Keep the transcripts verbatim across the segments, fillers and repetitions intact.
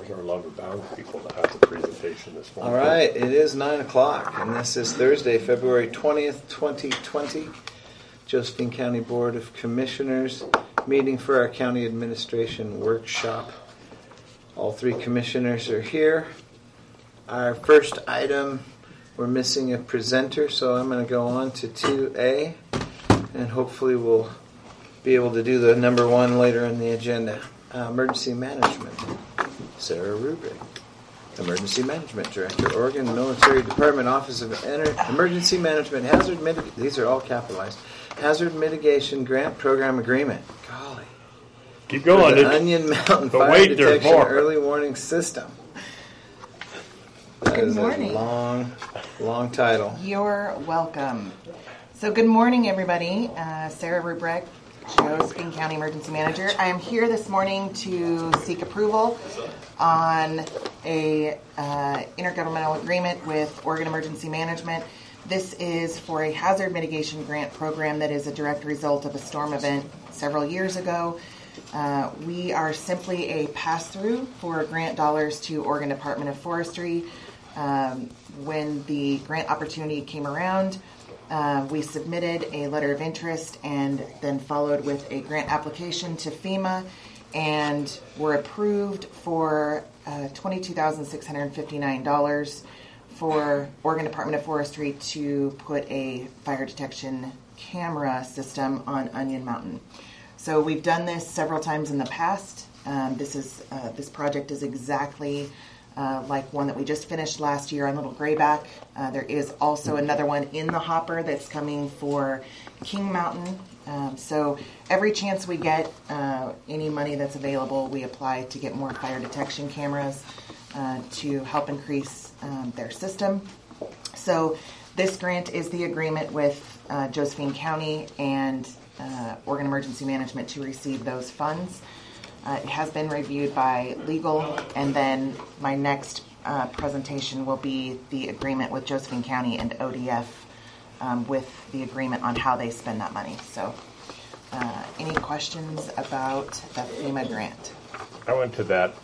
There's our Lumber Bound people that have the presentation this morning. All right, it is nine o'clock, and this is Thursday, February twentieth, twenty twenty. Josephine County Board of Commissioners meeting for our county administration workshop. All three commissioners are here. Our first item, we're missing a presenter, so I'm going to go on to two A, and hopefully we'll be able to do the number one later in the agenda. Uh, emergency management. Sarah Rubrick, Emergency Management Director, Oregon Military Department, Office of Ener- Emergency Management, Hazard Mitigation, these are all capitalized, Hazard Mitigation Grant Program Agreement. Golly. Keep going. The Onion Mountain but Fire wait, Detection more. Early Warning System. That Good is morning. a long, long title. You're welcome. So good morning, everybody. Uh, Sarah Rubrick, Josephine County Emergency Manager. I am here this morning to seek approval on a uh, intergovernmental agreement with Oregon Emergency Management. This is for a hazard mitigation grant program that is a direct result of a storm event several years ago. Uh, we are simply a pass-through for grant dollars to Oregon Department of Forestry. Um, when the grant opportunity came around, uh, we submitted a letter of interest and then followed with a grant application to FEMA, and were approved for uh, twenty-two thousand six hundred fifty-nine dollars for Oregon Department of Forestry to put a fire detection camera system on Onion Mountain. So we've done this several times in the past. Um, this is uh, this project is exactly uh, like one that we just finished last year on Little Grayback. Uh, there is also another one in the hopper that's coming for King Mountain. Um, so every chance we get, uh, any money that's available, we apply to get more fire detection cameras uh, to help increase um, their system. So this grant is the agreement with uh, Josephine County and uh, Oregon Emergency Management to receive those funds. Uh, it has been reviewed by legal, and then my next uh, presentation will be the agreement with Josephine County and O D F um, with the agreement on how they spend that money. So uh, any questions about the FEMA grant? I went to that.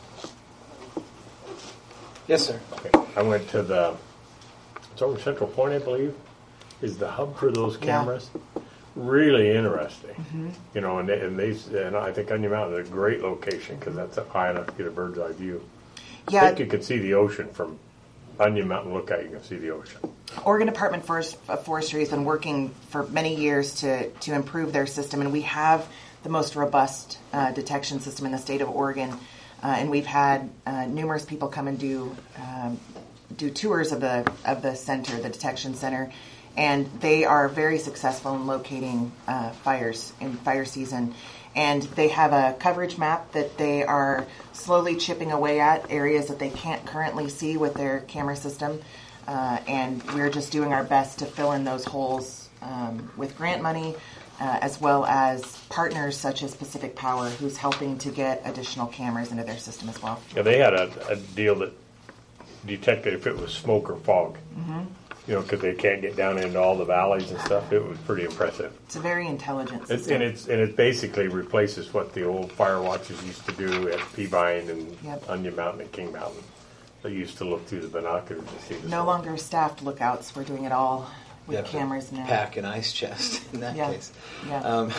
Yes, sir. Okay. I went to the. It's over Central Point, I believe, is the hub for those cameras. Yeah. Really interesting, mm-hmm. you know, and they, and they and I think Onion Mountain is a great location because that's up high enough to get a bird's eye view. Yeah, I think you could see the ocean from Onion Mountain. Look out, you can see the ocean. Oregon Department of Forestry has been working for many years to to improve their system, and we have the most robust uh, detection system in the state of Oregon. Uh, and we've had uh, numerous people come and do um, do tours of the of the center, the detection center. And they are very successful in locating uh, fires in fire season. And they have a coverage map that they are slowly chipping away at, areas that they can't currently see with their camera system. Uh, and we're just doing our best to fill in those holes um, with grant money, uh, as well as partners such as Pacific Power, who's helping to get additional cameras into their system as well. Yeah, they had a, a deal that detected if it was smoke or fog. Mm-hmm. You know, because they can't get down into all the valleys and stuff. It was pretty impressive. It's a very intelligent It, system. and, it's, and it basically replaces what the old fire watches used to do at Peavine and yep. Onion Mountain and King Mountain. They used to look through the binoculars to see the No smoke. longer staffed lookouts. We're doing it all with Yeah, cameras now. Pack an ice chest in that yeah. case. Yeah. Um,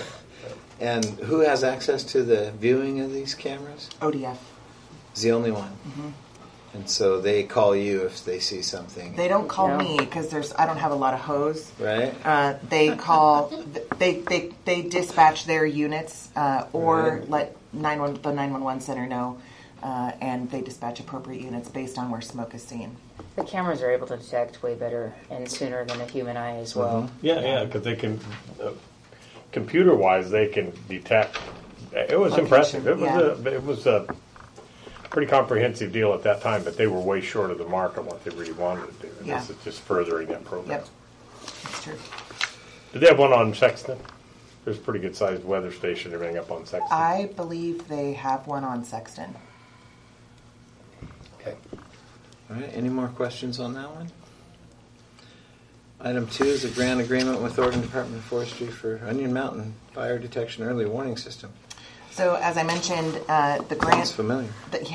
and who has access to the viewing of these cameras? O D F. It's the only one. Mm-hmm. And so they call you if they see something. They don't call No. me because there's I don't have a lot of hose. Right. Uh, they call they they they dispatch their units uh, or Right. let nine one the nine one one center know, uh, and they dispatch appropriate units based on where smoke is seen. The cameras are able to detect way better and sooner than a human eye as well. Mm-hmm. Yeah, yeah, because they can, uh, computer-wise, they can detect. It was Location, impressive. It was yeah. a, it was a pretty comprehensive deal at that time, but they were way short of the mark on what they really wanted to do. And Yeah. this is just furthering that program. Yep, that's true. Did they have one on Sexton? There's a pretty good-sized weather station and everything up on Sexton. I believe they have one on Sexton. Okay. All right. Any more questions on that one? Item two is a grant agreement with Oregon Department of Forestry for Onion Mountain Fire Detection Early Warning System. So as I mentioned, uh, the grant. Sounds familiar. The, yeah,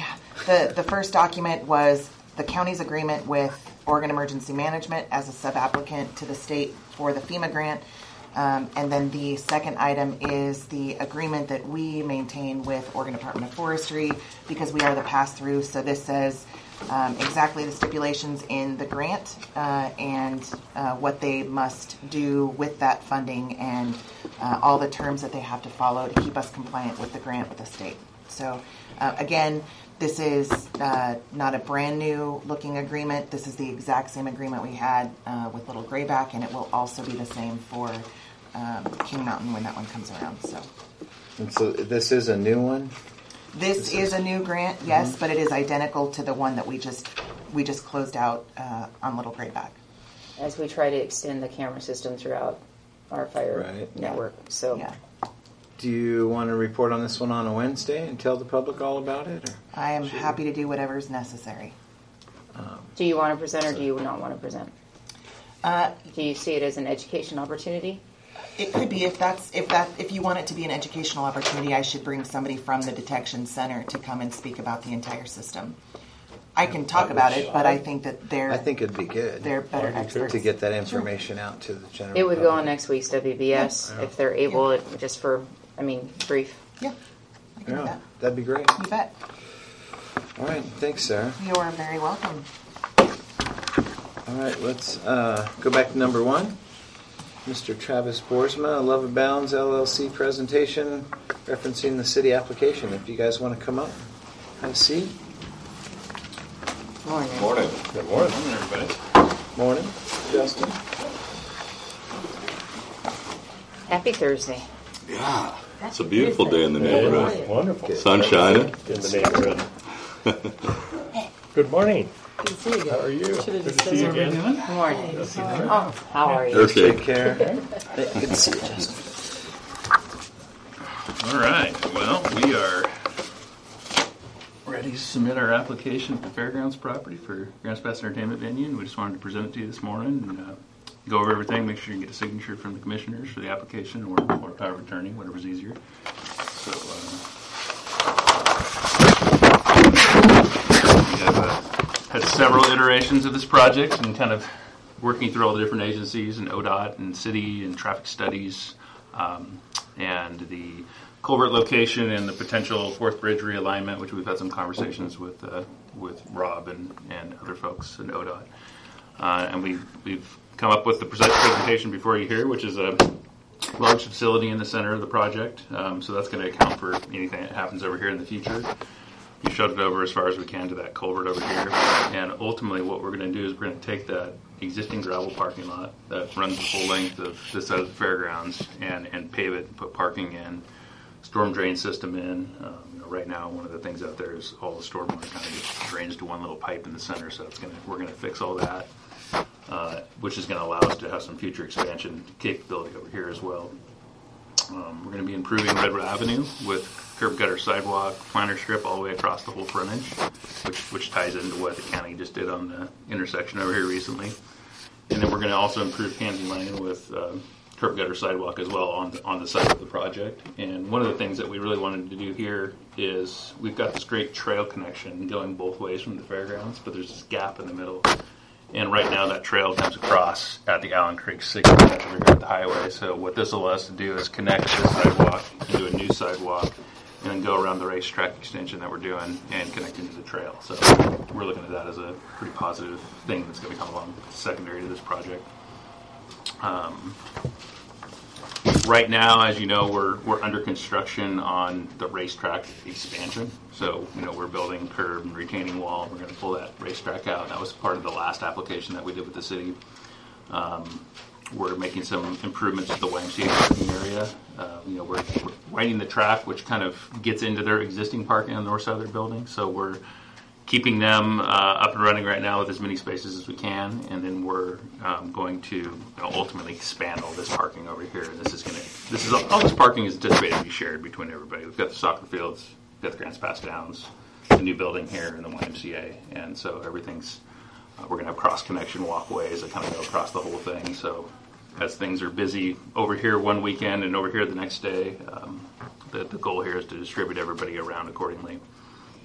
The, the first document was the county's agreement with Oregon Emergency Management as a sub-applicant to the state for the FEMA grant. Um, and then the second item is the agreement that we maintain with Oregon Department of Forestry because we are the pass-through. So this says um, exactly the stipulations in the grant uh, and uh, what they must do with that funding and uh, all the terms that they have to follow to keep us compliant with the grant with the state. So uh, again, this is uh, not a brand new looking agreement. This is the exact same agreement we had uh, with Little Grayback, and it will also be the same for um, King Mountain when that one comes around. So, And so this is a new one? this, This is is- a new grant, yes, Mhm. but it is identical to the one that we just we just closed out uh, on Little Grayback. As we try to extend the camera system throughout our fire Right. network. So Yeah, Do you want to report on this one on a Wednesday and tell the public all about it? Or? I am happy to do whatever is necessary. Um, do you want to present or do you not want to present? Uh, Do you see it as an education opportunity? It could be if that's if that if you want it to be an educational opportunity, I should bring somebody from the detection center to come and speak about the entire system. I can talk about it, but I think that they're I think it'd be good they're better I do too. experts. to get that information out to the general It would go on public. next week's W B S Yeah. if they're able, it, just for, I mean, brief. Yeah, I can do Yeah, that. that'd be great. You bet. All right, thanks, Sarah. You are very welcome. All right, let's uh, go back to number one. Mister Travis Boersma, Love Abounds L L C presentation referencing the city application. If you guys want to come up, have a seat. Morning. Morning. Good morning. Morning, everybody. Morning, Justin. Happy Thursday. Yeah, it's a beautiful day in the It neighborhood. is wonderful. Sun shining. In the neighborhood. Good morning. Good to see you again. How are you? Good to see you again. Good morning. Oh, how are you? Okay. Take care. Good to see you, Justin. All right. Well, we are ready to submit our application for the Fairgrounds property for Grants Pass Entertainment Venue. And we just wanted to present it to you this morning and uh, go over everything. Make sure you get a signature from the commissioners for the application or, or power of attorney, whatever's easier. So uh, we have uh, had several iterations of this project and kind of working through all the different agencies and O D O T and city and traffic studies um, and the culvert location and the potential Fourth Bridge realignment, which we've had some conversations with uh, with Rob and, and other folks in O D O T. Uh, and we've, we've come up with the present presentation before you here, which is a large facility in the center of the project. Um, so that's going to account for anything that happens over here in the future. We showed it over as far as we can to that culvert over here. And ultimately what we're going to do is we're going to take that existing gravel parking lot that runs the full length of this side of the fairgrounds and, and pave it and put parking in, storm drain system in. Um, you know, right now, one of the things out there is all the storm water kind of just drains to one little pipe in the center. So it's gonna, we're going to fix all that, uh, which is going to allow us to have some future expansion capability over here as well. Um, we're going to be improving Redwood Avenue with curb gutter sidewalk, planter strip all the way across the whole frontage, which which ties into what the county just did on the intersection over here recently. And then we're going to also improve Pansy Lane with uh, curb gutter sidewalk as well on the, on the side of the project. And one of the things that we really wanted to do here is we've got this great trail connection going both ways from the fairgrounds, but there's this gap in the middle. And right now that trail comes across at the Allen Creek signal over here at the highway. So what this will allow us to do is connect this sidewalk into a new sidewalk and then go around the racetrack extension that we're doing and connect into the trail. So we're looking at that as a pretty positive thing that's going to come along secondary to this project. Um, right now, as you know, we're we're under construction on the racetrack expansion. So, you know, we're building curb and retaining wall. We're going to pull that racetrack out. That was part of the last application that we did with the city. Um, we're making some improvements to the Y M C A parking area. Uh, you know, we're, we're widening the track, which kind of gets into their existing parking on the north side of their building. So we're keeping them uh, up and running right now with as many spaces as we can, and then we're um, going to you know, ultimately expand all this parking over here. And this is going to, this is all this parking is anticipated to be shared between everybody. We've got the soccer fields, we've got the Grants Pass Downs, the new building here, and the Y M C A, and so everything's. Uh, we're going to have cross connection walkways that kind of go across the whole thing. So as things are busy over here one weekend and over here the next day, um, the, the goal here is to distribute everybody around accordingly.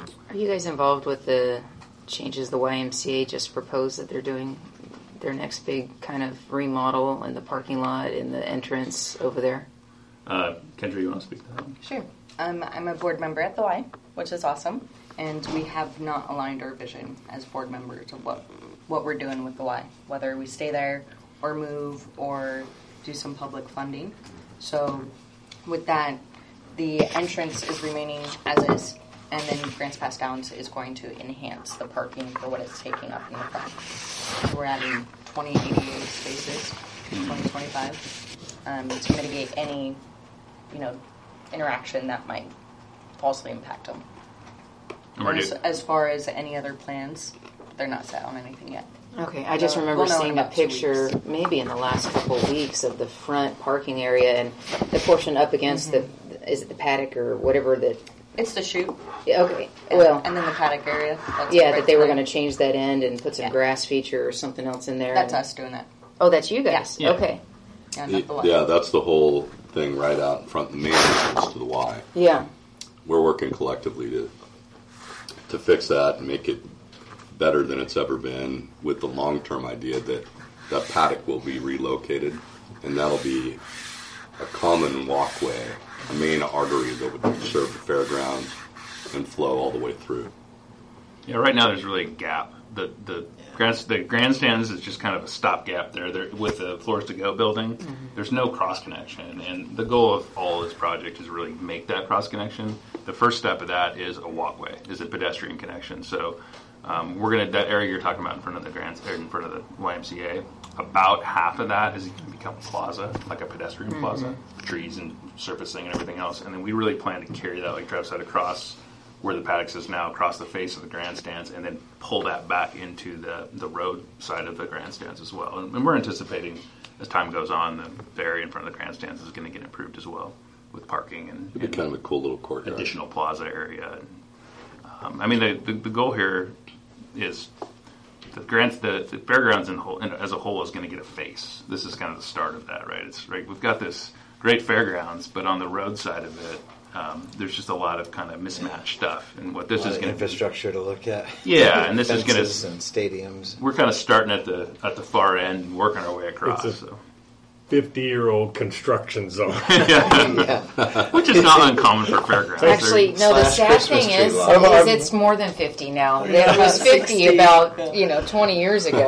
Are you guys involved with the changes the Y M C A just proposed that they're doing their next big kind of remodel in the parking lot, in the entrance over there? Uh, Kendra, you want to speak to that? Sure. Um, I'm a board member at the Y, which is awesome, and we have not aligned our vision as board members of what what we're doing with the Y, whether we stay there or move or do some public funding. So with that, the entrance is remaining as is, and then Grants Pass Downs is going to enhance the parking for what it's taking up in the front. So we're adding twenty A D A spaces in twenty twenty-five um, to mitigate any, you know, interaction that might falsely impact them. And we're As, do- as far as any other plans, they're not set on anything yet. Okay, I just Uh, remember we'll know in seeing a about two picture, weeks. maybe in the last couple of weeks, of the front parking area and the portion up against the, is it the paddock or whatever that, It's the chute. yeah, okay, And, well, and then the paddock area. That's yeah, right that they were there. going to change that end and put some Yeah. grass feature or something else in there. That's and- us doing that. Oh, that's you guys? Yeah. Okay. Yeah, not the Y. Yeah, that's the whole thing right out in front, the main entrance to the Y. Yeah. We're working collectively to to fix that and make it better than it's ever been, with the long-term idea that that paddock will be relocated, and that'll be a common walkway, a main artery that would serve the fairgrounds and flow all the way through. Yeah, right now there's really a gap. The the grand, the grandstands is just kind of a stopgap there. There with the Floors to Go building, Mm-hmm. there's no cross connection, and the goal of all this project is really make that cross connection. The first step of that is a walkway, is a pedestrian connection. So um, we're gonna that area you're talking about in front of the grand, or in front of the Y M C A. About half of that is going to become a plaza, like a pedestrian Mm-hmm. plaza, trees and surfacing and everything else. And then we really plan to carry that, like Trav said, across where the paddocks is now, across the face of the grandstands, and then pull that back into the, the road side of the grandstands as well. And, and we're anticipating, as time goes on, the, the area in front of the grandstands is going to get improved as well, with parking and, It'd be and kind of a cool little courtyard. additional plaza area. Um, I mean, the, the the goal here is the grand the, the fairgrounds in whole, in, as a whole is going to get a face. This is kind of the start of that, right? It's right. We've got this great fairgrounds, but on the road side of it, um, there's just a lot of kind of mismatched stuff. And what this A lot is of going to infrastructure to look at. Yeah, and this is gonna- Fences and stadiums. we're kind of starting at the at the far end and working our way across. It's a- So. fifty-year-old construction zone. Yeah. Which is not uncommon for fairgrounds. Actually, no, the Slash sad Christmas thing tree is, lot. is it's more than fifty now. It was fifty about, you know, twenty years ago.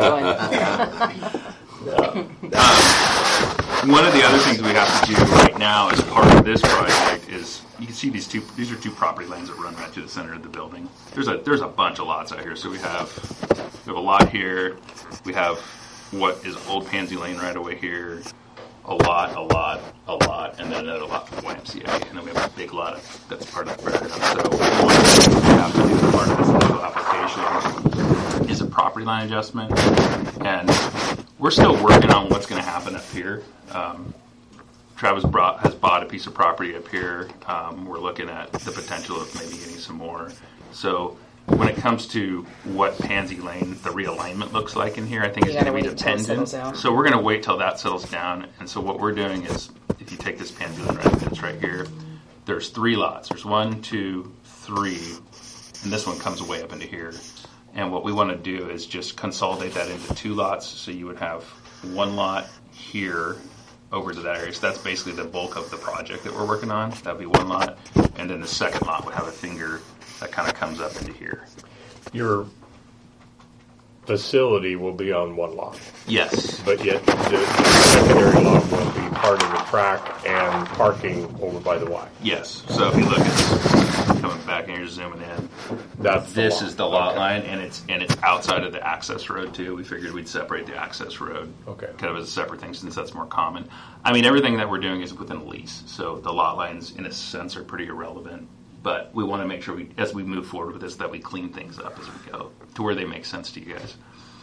And One of the other things we have to do right now as part of this project is you can see these two these are two property lines that run right through the center of the building. There's a there's a bunch of lots out here. So we have we have a lot here. We have what is Old Pansy Lane right away here. A lot, a lot, a lot, and then another lot for the Y M C A, and then we have a big lot of, that's part of the fairground. So one thing we have to do as part of this initial application is a property line adjustment, and we're still working on what's going to happen up here. Um, Travis brought, has bought a piece of property up here. Um, we're looking at the potential of maybe getting some more. So when it comes to what Pansy Lane, the realignment looks like in here, I think You it's going to gotta be wait until it dependent. settles out. So we're going to wait till that settles down. And so what we're doing is, if you take this Pansy Lane right, it's right here. There's three lots. There's one, two, three, and this one comes way up into here. And what we want to do is just consolidate that into two lots. So you would have one lot here over to that area. So that's basically the bulk of the project that we're working on. That'd be one lot. And then the second lot would have a finger that kind of comes up into here. Your facility will be on one lot, Yes. but yet the, the secondary lot will be part of the track and parking over by the Y. Yes. So if you look at coming back and you're zooming in, That's the this lot. is the lot Okay. line, and it's and it's outside of the access road too. We figured we'd separate the access road, Okay. kind of as a separate thing since that's more common. I mean, everything that we're doing is within a lease, so the lot lines, in a sense, are pretty irrelevant. But we want to make sure we, as we move forward with this, that we clean things up as we go to where they make sense to you guys.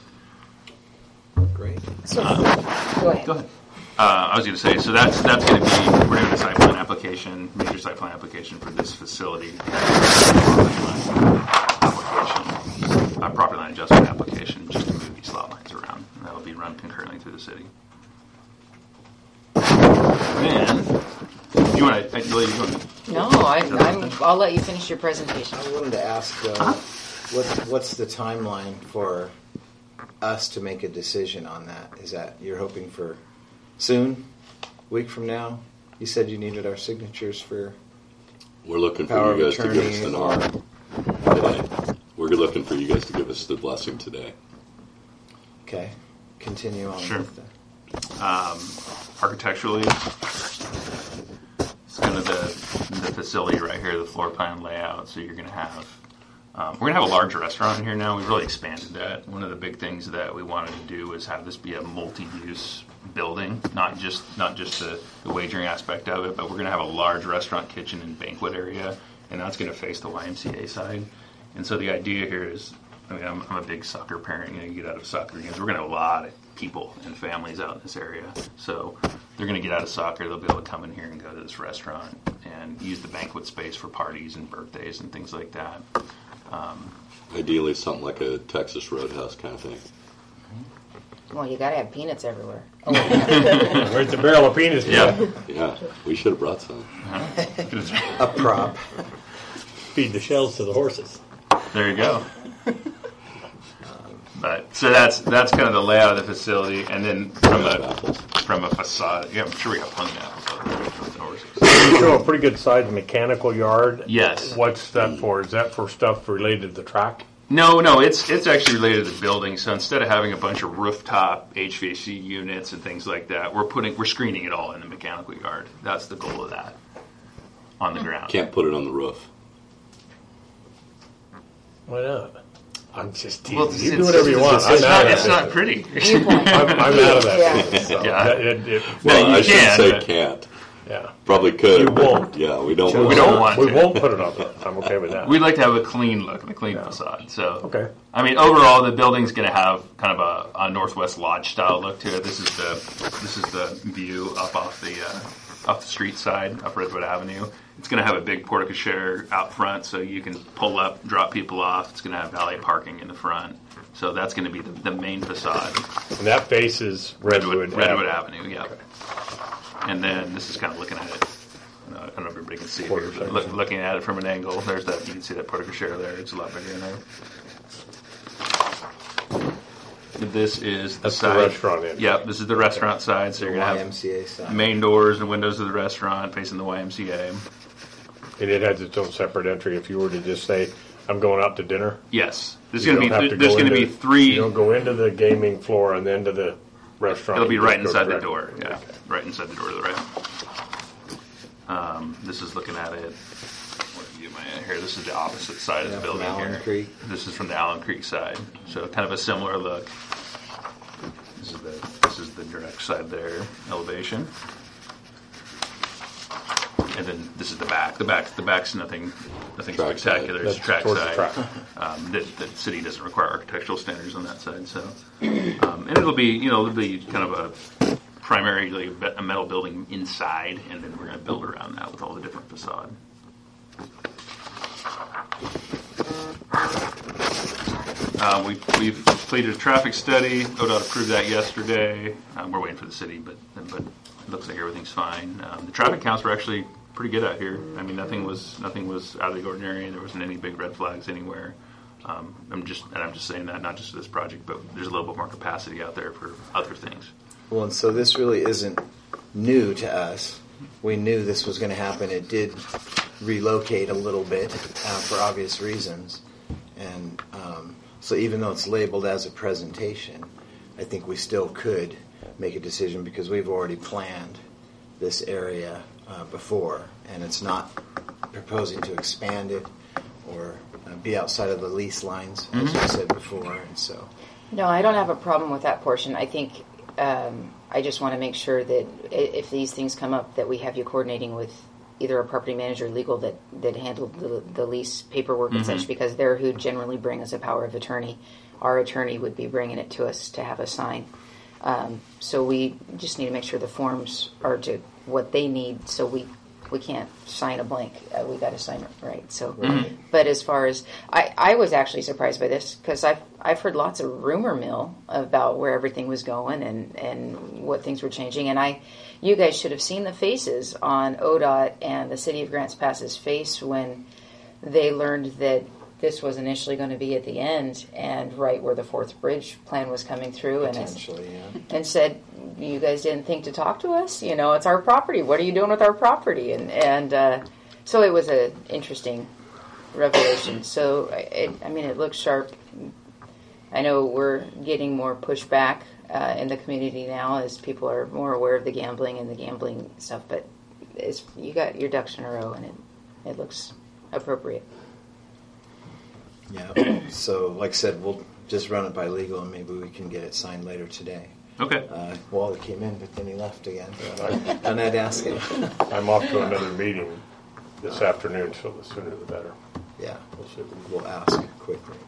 Great. so, go ahead. Go ahead. Uh, I was going to say, so that's that's going to be, we're doing a site plan application, major site plan application for this facility. Application, a property line adjustment application, just to move these lot lines around. And that'll be run concurrently through the city. And, you want to, Lily, you want to? No, I, I'm I'll let you finish your presentation. I wanted to ask, uh, Uh-huh. what, what's the timeline for us to make a decision on that? Is that you're hoping for soon, week from now? You said you needed our signatures for We're looking for power you of guys to give us attorney the or nod today. We're looking for you guys to give us the blessing today. okay, continue on Sure. with the Um, architecturally, it's kind of the, the facility right here, the floor plan layout. So you're going to have, um, we're going to have a large restaurant in here now. We've really expanded that. One of the big things that we wanted to do was have this be a multi-use building, not just not just the, the wagering aspect of it, but we're going to have a large restaurant, kitchen, and banquet area, and that's going to face the Y M C A side. And so the idea here is, I mean, I'm, I'm a big soccer parent. You know, you get out of soccer games. We're going to have a lot of people and families out in this area. So they're going to get out of soccer. They'll be able to come in here and go to this restaurant and use the banquet space for parties and birthdays and things like that. Um, Ideally, something like a Texas Roadhouse kind of thing. Well, you got to have peanuts everywhere. Where's the barrel of peanuts? yeah. Yeah, we should have brought some. a prop. Feed the shells to the horses. There you go. But so that's that's kind of the layout of the facility, and then from a from a facade, yeah, I'm sure we have plenty of apples with the horses. You show a pretty good sized mechanical yard. Yes. What's that for? Is that for stuff related to the track? No, no, it's it's actually related to the building. So instead of having a bunch of rooftop H V A C units and things like that, we're putting we're screening it all in the mechanical yard. That's the goal of that on the ground. Can't put it on the roof. Why not? I'm just teasing. Well, you it's- do whatever you want. It's, I'm it's out not, of it's that not pretty. Viewpoint. I'm, I'm out of that. Yeah. business, so Yeah. that- it- it- Well, you I shouldn't can, say but- can't. yeah. Probably could. You but won't. Yeah, we don't. We want don't to. want We to. won't put it up. I'm okay with that. We'd like to have a clean look and a clean Yeah. facade. So, Okay. I mean, overall, the building's going to have kind of a, a Northwest Lodge style look to it. This is the this is the view up off the uh, off the street side, up Redwood Avenue. It's going to have a big portico share out front, so you can pull up, drop people off. It's going to have valet parking in the front. So that's going to be the, the main facade. And that faces Redwood. Redwood Avenue. Avenue, yeah. And then this is kind of looking at it. Uh, I don't know if everybody can see it, Quarter here, but look, looking at it from an angle, there's that. You can see that portico share there. It's a lot bigger in there. This is the That's the side. restaurant end. Yep, this is the restaurant side. So The you're Y gonna M have C A side. main doors and windows of the restaurant facing the Y M C A. And it has its own separate entry. If you were to just say, "I'm going out to dinner," Yes, there's you going to don't be have there's go going to be into- three. You don't go into the gaming floor and then to the restaurant. It'll be You right just go inside the direct. door. Yeah, right inside the door to the right. Um, this is looking at it. What view am I at here? This is the opposite side of Yeah, the from building Allen here. Creek. This is from the Allen Creek side, so kind of a similar look. This is the this is the direct side there elevation, and then this is the back. The back the back's nothing nothing Track spectacular. side. It's track That's towards the side. track. Um, the, the city doesn't require architectural standards on that side, so um, and it'll be you know it'll be kind of a primarily a metal building inside, and then we're going to build around that with all the different facade. Uh, we, we've completed a traffic study. O D O T approved that yesterday. Um, we're waiting for the city, but but it looks like everything's fine. Um, the traffic counts were actually pretty good out here. I mean, nothing was nothing was out of the ordinary. There wasn't any big red flags anywhere. Um, I'm just and I'm just saying that not just for this project, but there's a little bit more capacity out there for other things. Well, and so this really isn't new to us. We knew this was going to happen. It did relocate a little bit uh, for obvious reasons. And um, so even though it's labeled as a presentation, I think we still could make a decision because we've already planned this area uh, before. And it's not proposing to expand it or uh, be outside of the lease lines, as you said before. And so, No, I don't have a problem with that portion. I think um, I just want to make sure that i- if these things come up, that we have you coordinating with either a property manager or legal that, that handled the, the lease paperwork and such, because they're who generally bring us a power of attorney. Our attorney would be bringing it to us to have us sign. Um, so we just need to make sure the forms are to what they need, so we we can't sign a blank. Uh, we got to sign it right. So, but as far as I, I was actually surprised by this because I've I've heard lots of rumor mill about where everything was going and, and what things were changing. And I, you guys should have seen the faces on O D O T and the City of Grants Pass's face when they learned that this was initially going to be at the end and right where the Fourth Bridge plan was coming through, and it's, Potentially, yeah. and said, "You guys didn't think to talk to us? You know, it's our property. What are you doing with our property?" And and uh, so it was an interesting revelation. So it, I mean, it looks sharp. I know we're getting more pushback uh, in the community now as people are more aware of the gambling and the gambling stuff. But it's, you got your ducks in a row, and it it looks appropriate. Yeah. So, like I said, we'll just run it by legal, and maybe we can get it signed later today. Okay. Uh, Wally came in, but then he left again. I'm not asking. I'm off to another meeting this afternoon, so the sooner the better. Yeah, We'll see. we'll ask quickly.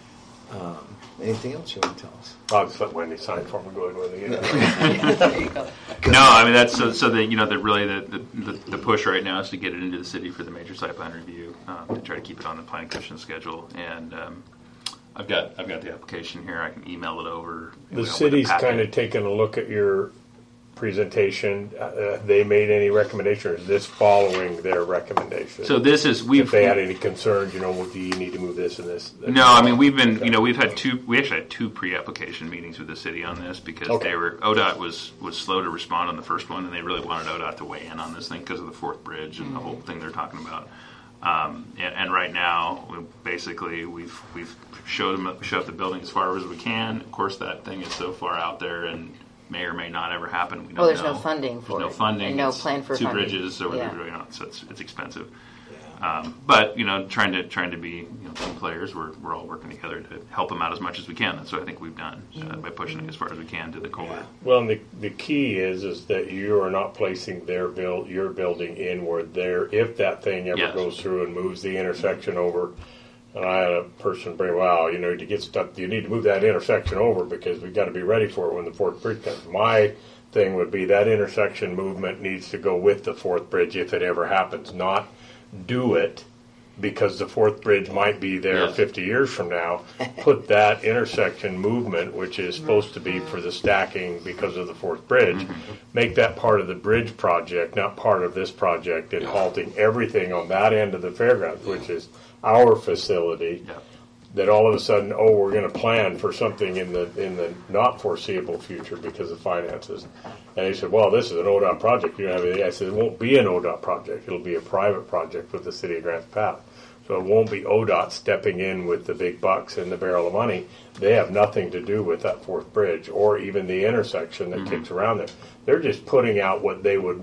Um, anything else you want to tell us? I'll just let Wendy sign for me. Go ahead, Wendy. There you go. No, I mean that's so, so that you know that really the, the the push right now is to get it into the city for the major site plan review, um, to try to keep it on the planning commission schedule. And um, I've got I've got the application here. I can email it over. The with city's packet. kind of taken a look at your presentation. Uh, they made any recommendation, or is this following their recommendation? So this is we've if they had any concerns, you know, well, do you need to move this and this? No, I mean we've been, you know, we've had two. We actually had two pre-application meetings with the city on this because Okay. they were O D O T was was slow to respond on the first one, and they really wanted O D O T to weigh in on this thing because of the Fourth Bridge and the whole thing they're talking about. Um, and, and right now, we basically we've we've showed them showed the building as far as we can. Of course, that thing is so far out there and may or may not ever happen. We don't Well, there's know. no funding for There's no it. funding. And no It's plan for two funding. bridges, so Yeah. we're really not. So it's it's expensive. Um, but you know, trying to trying to be you know, team players, we're we're all working together to help them out as much as we can. That's what I think we've done uh, by pushing it as far as we can to the culvert. Well, and the, the key is is that you are not placing their build your building in where their if that thing ever Yes. goes through and moves the intersection over. And I had a person bring, wow, you know, to get stuff, you need to move that intersection over because we've got to be ready for it when the Fourth Bridge comes. My thing would be that intersection movement needs to go with the Fourth Bridge if it ever happens, not do it because the Fourth Bridge might be there Yes. fifty years from now. Put that intersection movement, which is supposed to be for the stacking because of the Fourth Bridge, make that part of the bridge project, not part of this project, and halting everything on that end of the fairgrounds, which is our facility. Yeah. That all of a sudden, oh, we're going to plan for something in the in the not foreseeable future because of finances. And he said, well, this is an O D O T project. You don't have anything. I said, it won't be an O D O T project. It'll be a private project with the city of Grants Pass. So it won't be O D O T stepping in with the big bucks and the barrel of money. They have nothing to do with that Fourth Bridge or even the intersection that kicks around there. They're just putting out what they would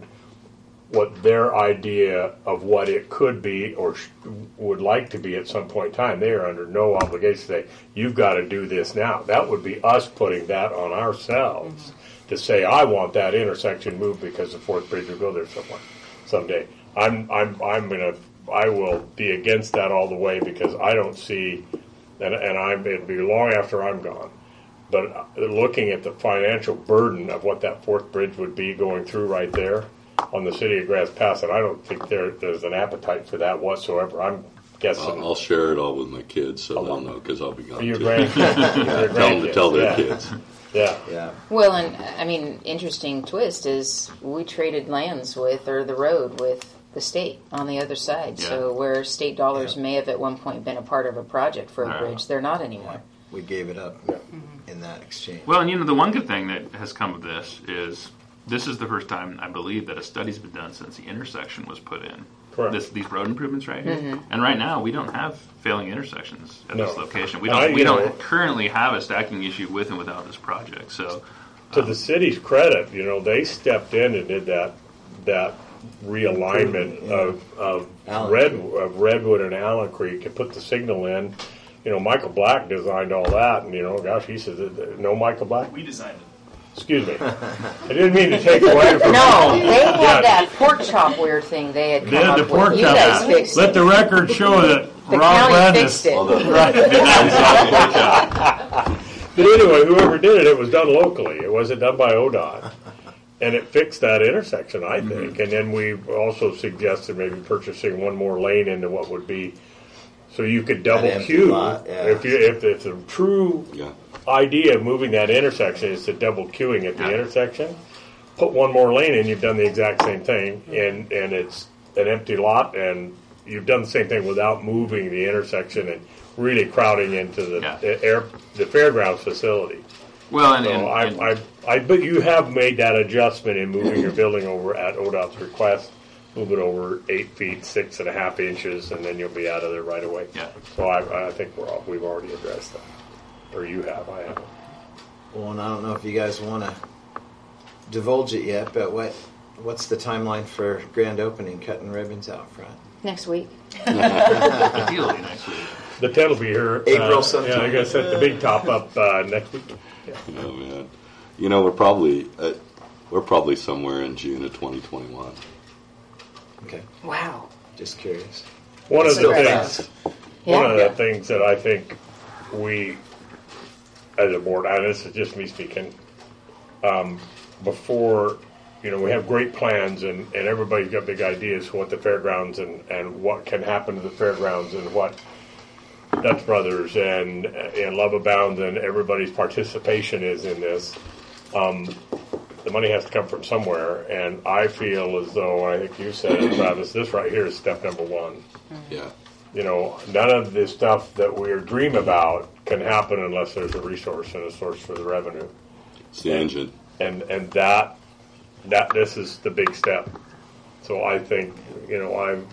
what their idea of what it could be or sh- would like to be at some point in time. They are under no obligation to say, you've got to do this now. That would be us putting that on ourselves mm-hmm. to say, I want that intersection moved because the Fourth Bridge will go there somewhere someday. I'm, I'm, I'm going to, I will be against that all the way because I don't see, and, and I'm, it'll be long after I'm gone. But looking at the financial burden of what that Fourth Bridge would be going through right there, on the city of Grants Pass, and I don't think there, there's an appetite for that whatsoever. I'm guessing. I'll, I'll share it all with my kids so they'll know because I'll be gone your too. grand, your Tell them to tell their yeah. kids. Yeah. Yeah. Well, and I mean, interesting twist is we traded lands with, or the road with the state on the other side. Yeah. So where state dollars Yeah. may have at one point been a part of a project for a Yeah. bridge, they're not anymore. We gave it up in that exchange. Well, and you know, the one good thing that has come of this is this is the first time, I believe, that a study's been done since the intersection was put in. Correct. This, these road improvements right here. And right now, we don't have failing intersections at No. this location. We And don't I, we you don't know- currently have a stacking issue with and without this project. So, To the city's credit, you know, they stepped in and did that that realignment of of Allen red Creek. of Redwood and Allen Creek and put the signal in. You know, Michael Black designed all that, and you know, gosh, he said, that- no, Michael Black. We designed it. Excuse me, I didn't mean to take away from. No, they had Yeah. that pork chop weird thing they had come Did up the with. pork You chop. guys fixed Let it. the record show that The Rob county Landis. fixed it. Right. Didn't have a pork chop. But anyway, whoever did it, it was done locally. It wasn't done by O D O T. And it fixed that intersection, I think. And then we also suggested maybe purchasing one more lane into what would be, so you could double empty queue. lot, yeah. If you if, if the true Yeah. idea of moving that intersection is to double queuing at the Yeah. intersection, put one more lane in, you've done the exact same thing, and and it's an empty lot, and you've done the same thing without moving the intersection and really crowding into the Yeah. the air the fairgrounds facility. Well, and, So and, I, and I, I, but you have made that adjustment in moving your building over at O D O T's request. Move it over eight feet, six and a half inches, and then you'll be out of there right away. Yeah. So I, I think we're all, we've already addressed that, or you have. I haven't. Well, and I don't know if you guys want to divulge it yet, but what what's the timeline for grand opening, cutting ribbons out front? Next week. ideally next week. The tent will be here. April uh, sometime. Yeah, I gotta set the big top up uh, next week. Yeah. Oh man, you know we're probably uh, we're probably somewhere in June of twenty twenty-one. Okay, Wow. just curious. One of the Still things. fast. One of Yeah. the things that I think we, as a board, and this is just me speaking, um, before, you know, we have great plans and, and everybody's got big ideas for what the fairgrounds and, and what can happen to the fairgrounds and what Dutch Brothers and, and Love Abounds and everybody's participation is in this. Um, the money has to come from somewhere, and I feel as though, I think you said it, Travis, this right here is step number one. Yeah. You know, none of the stuff that we dream about can happen unless there's a resource and a source for the revenue. It's the engine. And and that that this is the big step. So I think, you know, I'm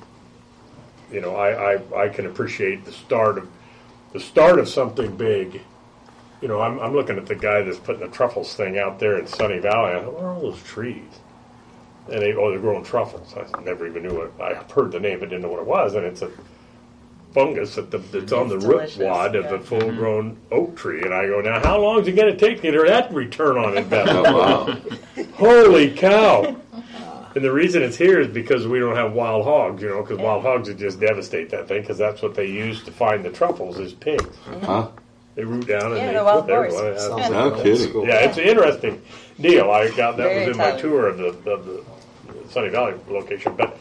you know, I, I, I can appreciate the start of the start of something big. You know, I'm I'm looking at the guy that's putting the truffles thing out there in Sunny Valley. I thought, what are all those trees? And they oh they're growing truffles. I never even knew it. I heard the name but didn't know what it was, and it's a fungus that the, that's on the It's root delicious, wad of yeah. a full-grown oak tree. And I go, now how long is it going to take to get that return on investment? Oh, wow. Holy cow! And the reason it's here is because we don't have wild hogs, you know, because wild hogs would just devastate that thing, because that's what they use to find the truffles is pigs. Huh? They root down and Yeah, they the wild put boars. everyone. Sounds Yeah, like No old kidding. school. it's an interesting deal. I got that Very was in my tough. tour of the of the Sunny Valley location, but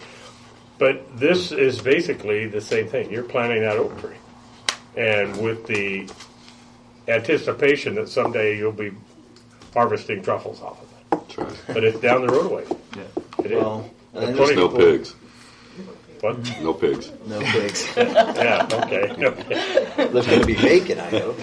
but this is basically the same thing. You're planting that oak tree, and with the anticipation that someday you'll be harvesting truffles off of it. That's right. But it's down the roadway. Yeah. It is. Well, But and plenty No of people- pigs. What? No pigs. no pigs. Yeah. Okay. No. There's going to be bacon, I hope.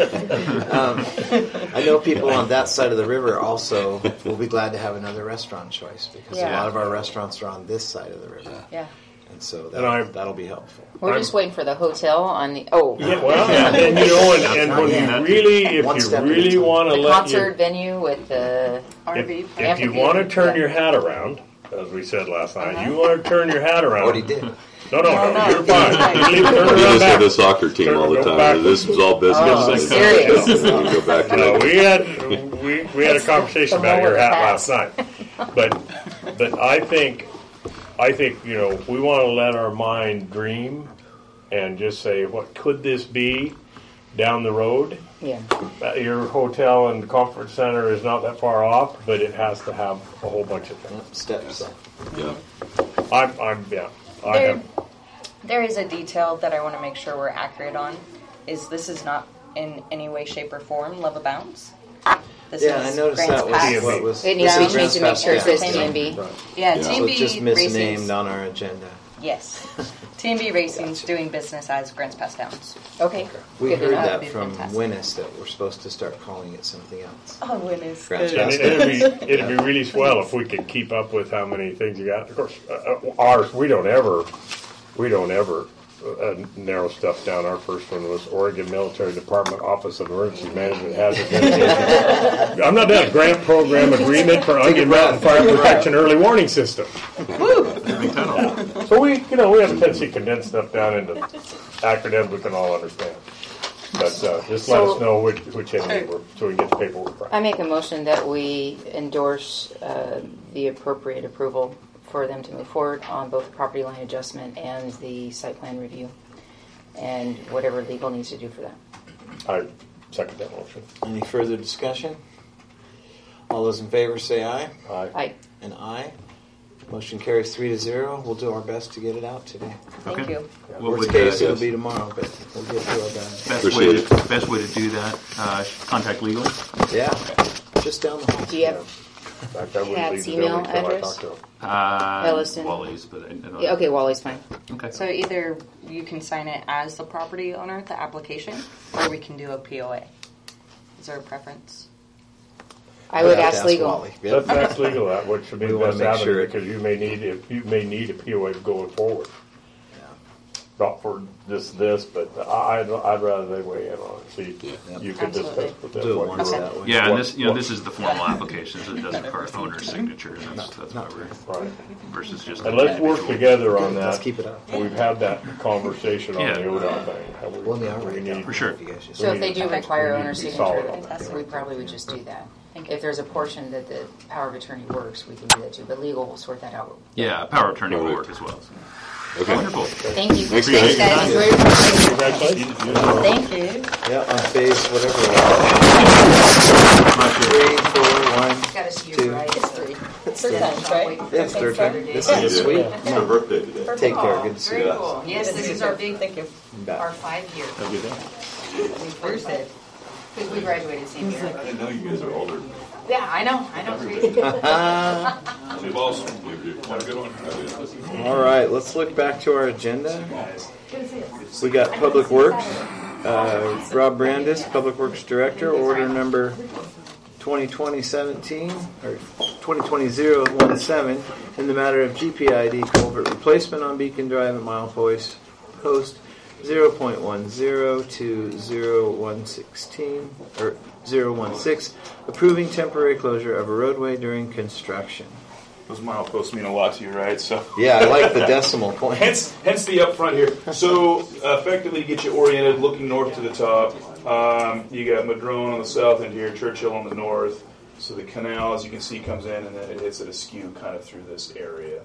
Um, I know people on that side of the river also will be glad to have another restaurant choice because a Yeah. lot of our restaurants are on this side of the river, Yeah. and so And I- that, that'll be helpful. We're I'm- just waiting for the hotel on the oh Yeah, well, and, and you know, and, and when Yeah. you really, if One you step at a really time. want to the let concert you, venue with the R if, V if park. you want to turn Yeah. your hat around, as we said last night, Uh-huh. you want to turn your hat around. Already did. No, no, no, no. you're fine. You leave, turn We do around this back. with the soccer team all the Go time. back. This is all business. Oh, and- serious. and we go back to No, it. we had we, we had a conversation about your hat last night, but but I think I think you know we want to let our mind dream and just say what could this be down the road. yeah. Uh, your hotel and conference center is not that far off, but it has to have a whole bunch of things. Yep, steps. Yeah. I'm I'm yeah I There, have there is a detail that I want to make sure we're accurate on. Is this is not in any way, shape, or form Love Abounds. This Yeah, I is noticed Grants that was Pass. what was. It needs to Yeah. be changed to make sure it says Yeah. T M B. right. Yeah, Yeah. So T M B it's just misnamed Racing's, on our agenda. yes, T M B Racing's doing business as Grants Pass Downs. Okay. We Good to heard know. that That'd be from fantastic. Winnis that we're supposed to start calling it something else. Oh, goodness. Grants And Pass. it, it'd be it'd be really swell if we could keep up with how many things you got. Of course, uh, uh, ours we don't ever we don't ever uh, narrow stuff down. Our first one was Oregon Military Department Office of Emergency Management Hazard Mitigation. I'm not done. Grant Program Agreement for Onion Mountain Fire Protection Early Warning System. Big tunnel. So we you know we have a tendency to condense stuff down into acronyms we can all understand. But uh, just let So- us know which which end we were so we can get the paperwork right. I make a motion that we endorse uh, the appropriate approval for them to move forward on both the property line adjustment and the site plan review, and whatever legal needs to do for that. I second that motion. Any further discussion? All those in favor say aye. Aye. I And aye. Motion carries three to zero. We'll do our best to get it out today. Thank Okay. you. What Worst would case, the it'll be tomorrow, but we'll get to our best. best way Appreciate to, best way to do that? Uh, contact legal. Yeah, just down the hall. do you have fact, I wouldn't Pat's leave the email building until I address? talk to him. Uh, Ellison. Wally's, but I, I don't Yeah, okay, Wally's fine. Okay. So either you can sign it as the property owner, the application, or we can do a P O A. Is there a preference? I would have to ask legal. Wally. Yep. That's, that's legal, that, what should be We the wanna best make avenue, sure it- because you may need, if you may need a P O A going forward. Not for this, this, but I, I'd, I'd rather they weigh in on it, see, Yep. you could discuss Absolutely. with them. Do it what once you're- that way. Yeah, and what- this, you know, what- this is the formal application, so it doesn't require owner's signature, and that's, that's why we're, Right. versus just. And let's work together on Let's that. keep it up. We've had that conversation on Yeah. the O D O T thing. how we- Well, yeah, all we right. need- For sure. You guys just- So if they do require We need owner's to be signature, solid on that. we probably would just do that. Thank you. If there's a portion that the power of attorney works, we can do that too, but legal will sort that out. Yeah, power of attorney will work as well. Okay. Wonderful. Thank you. Thanks, Thanks, guys. guys. Enjoy your project. Congratulations. Thank you. Yeah, on phase whatever. Three, four, one. Gotta see Two. your right. It's three. Third time, right? Yeah, it's third time. This is sweet. It's my birthday today. Take care. Good to see Very you. cool. Yes, this is our big, Thank you. Back. our five year. Have a good day. Thursday. Because we graduated same year. I didn't know you guys are older. Yeah, I know, I know. Crazy. Have a good one. All right, let's look back to our agenda. We got Public Works. Uh, Rob Brandis, Public Works Director, order number twenty twenty seventeen, or twenty twenty oh seventeen, in the matter of G P I D culvert replacement on Beacon Drive at Mile Post, Post zero point one zero to zero one sixteen, or zero one six, approving temporary closure of a roadway during construction. Those mileposts mean a lot to you, right? So, Yeah, I like the decimal point. hence, hence the up front here. So, uh, effectively, to get you oriented, looking north to the top, um, you got Madrone on the south end here, Churchill on the north. So the canal, as you can see, comes in and then it hits at askew kind of through this area.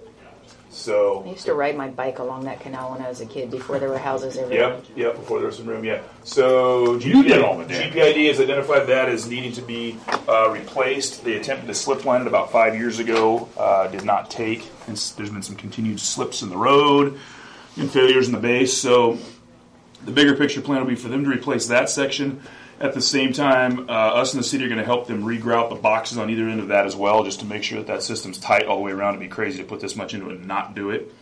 So, I used to ride my bike along that canal when I was a kid before there were houses everywhere. Yep, yep, before there was some room, yeah. So You did all the damage. G P I D has identified that as needing to be uh, replaced. They attempted to slip line it about five years ago, uh, did not take. And s- there's been some continued slips in the road and failures in the base. So the bigger picture plan will be for them to replace that section. At the same time, uh, us and the city are going to help them regrout the boxes on either end of that as well, just to make sure that that system's tight all the way around. It'd be crazy to put this much into it and not do it.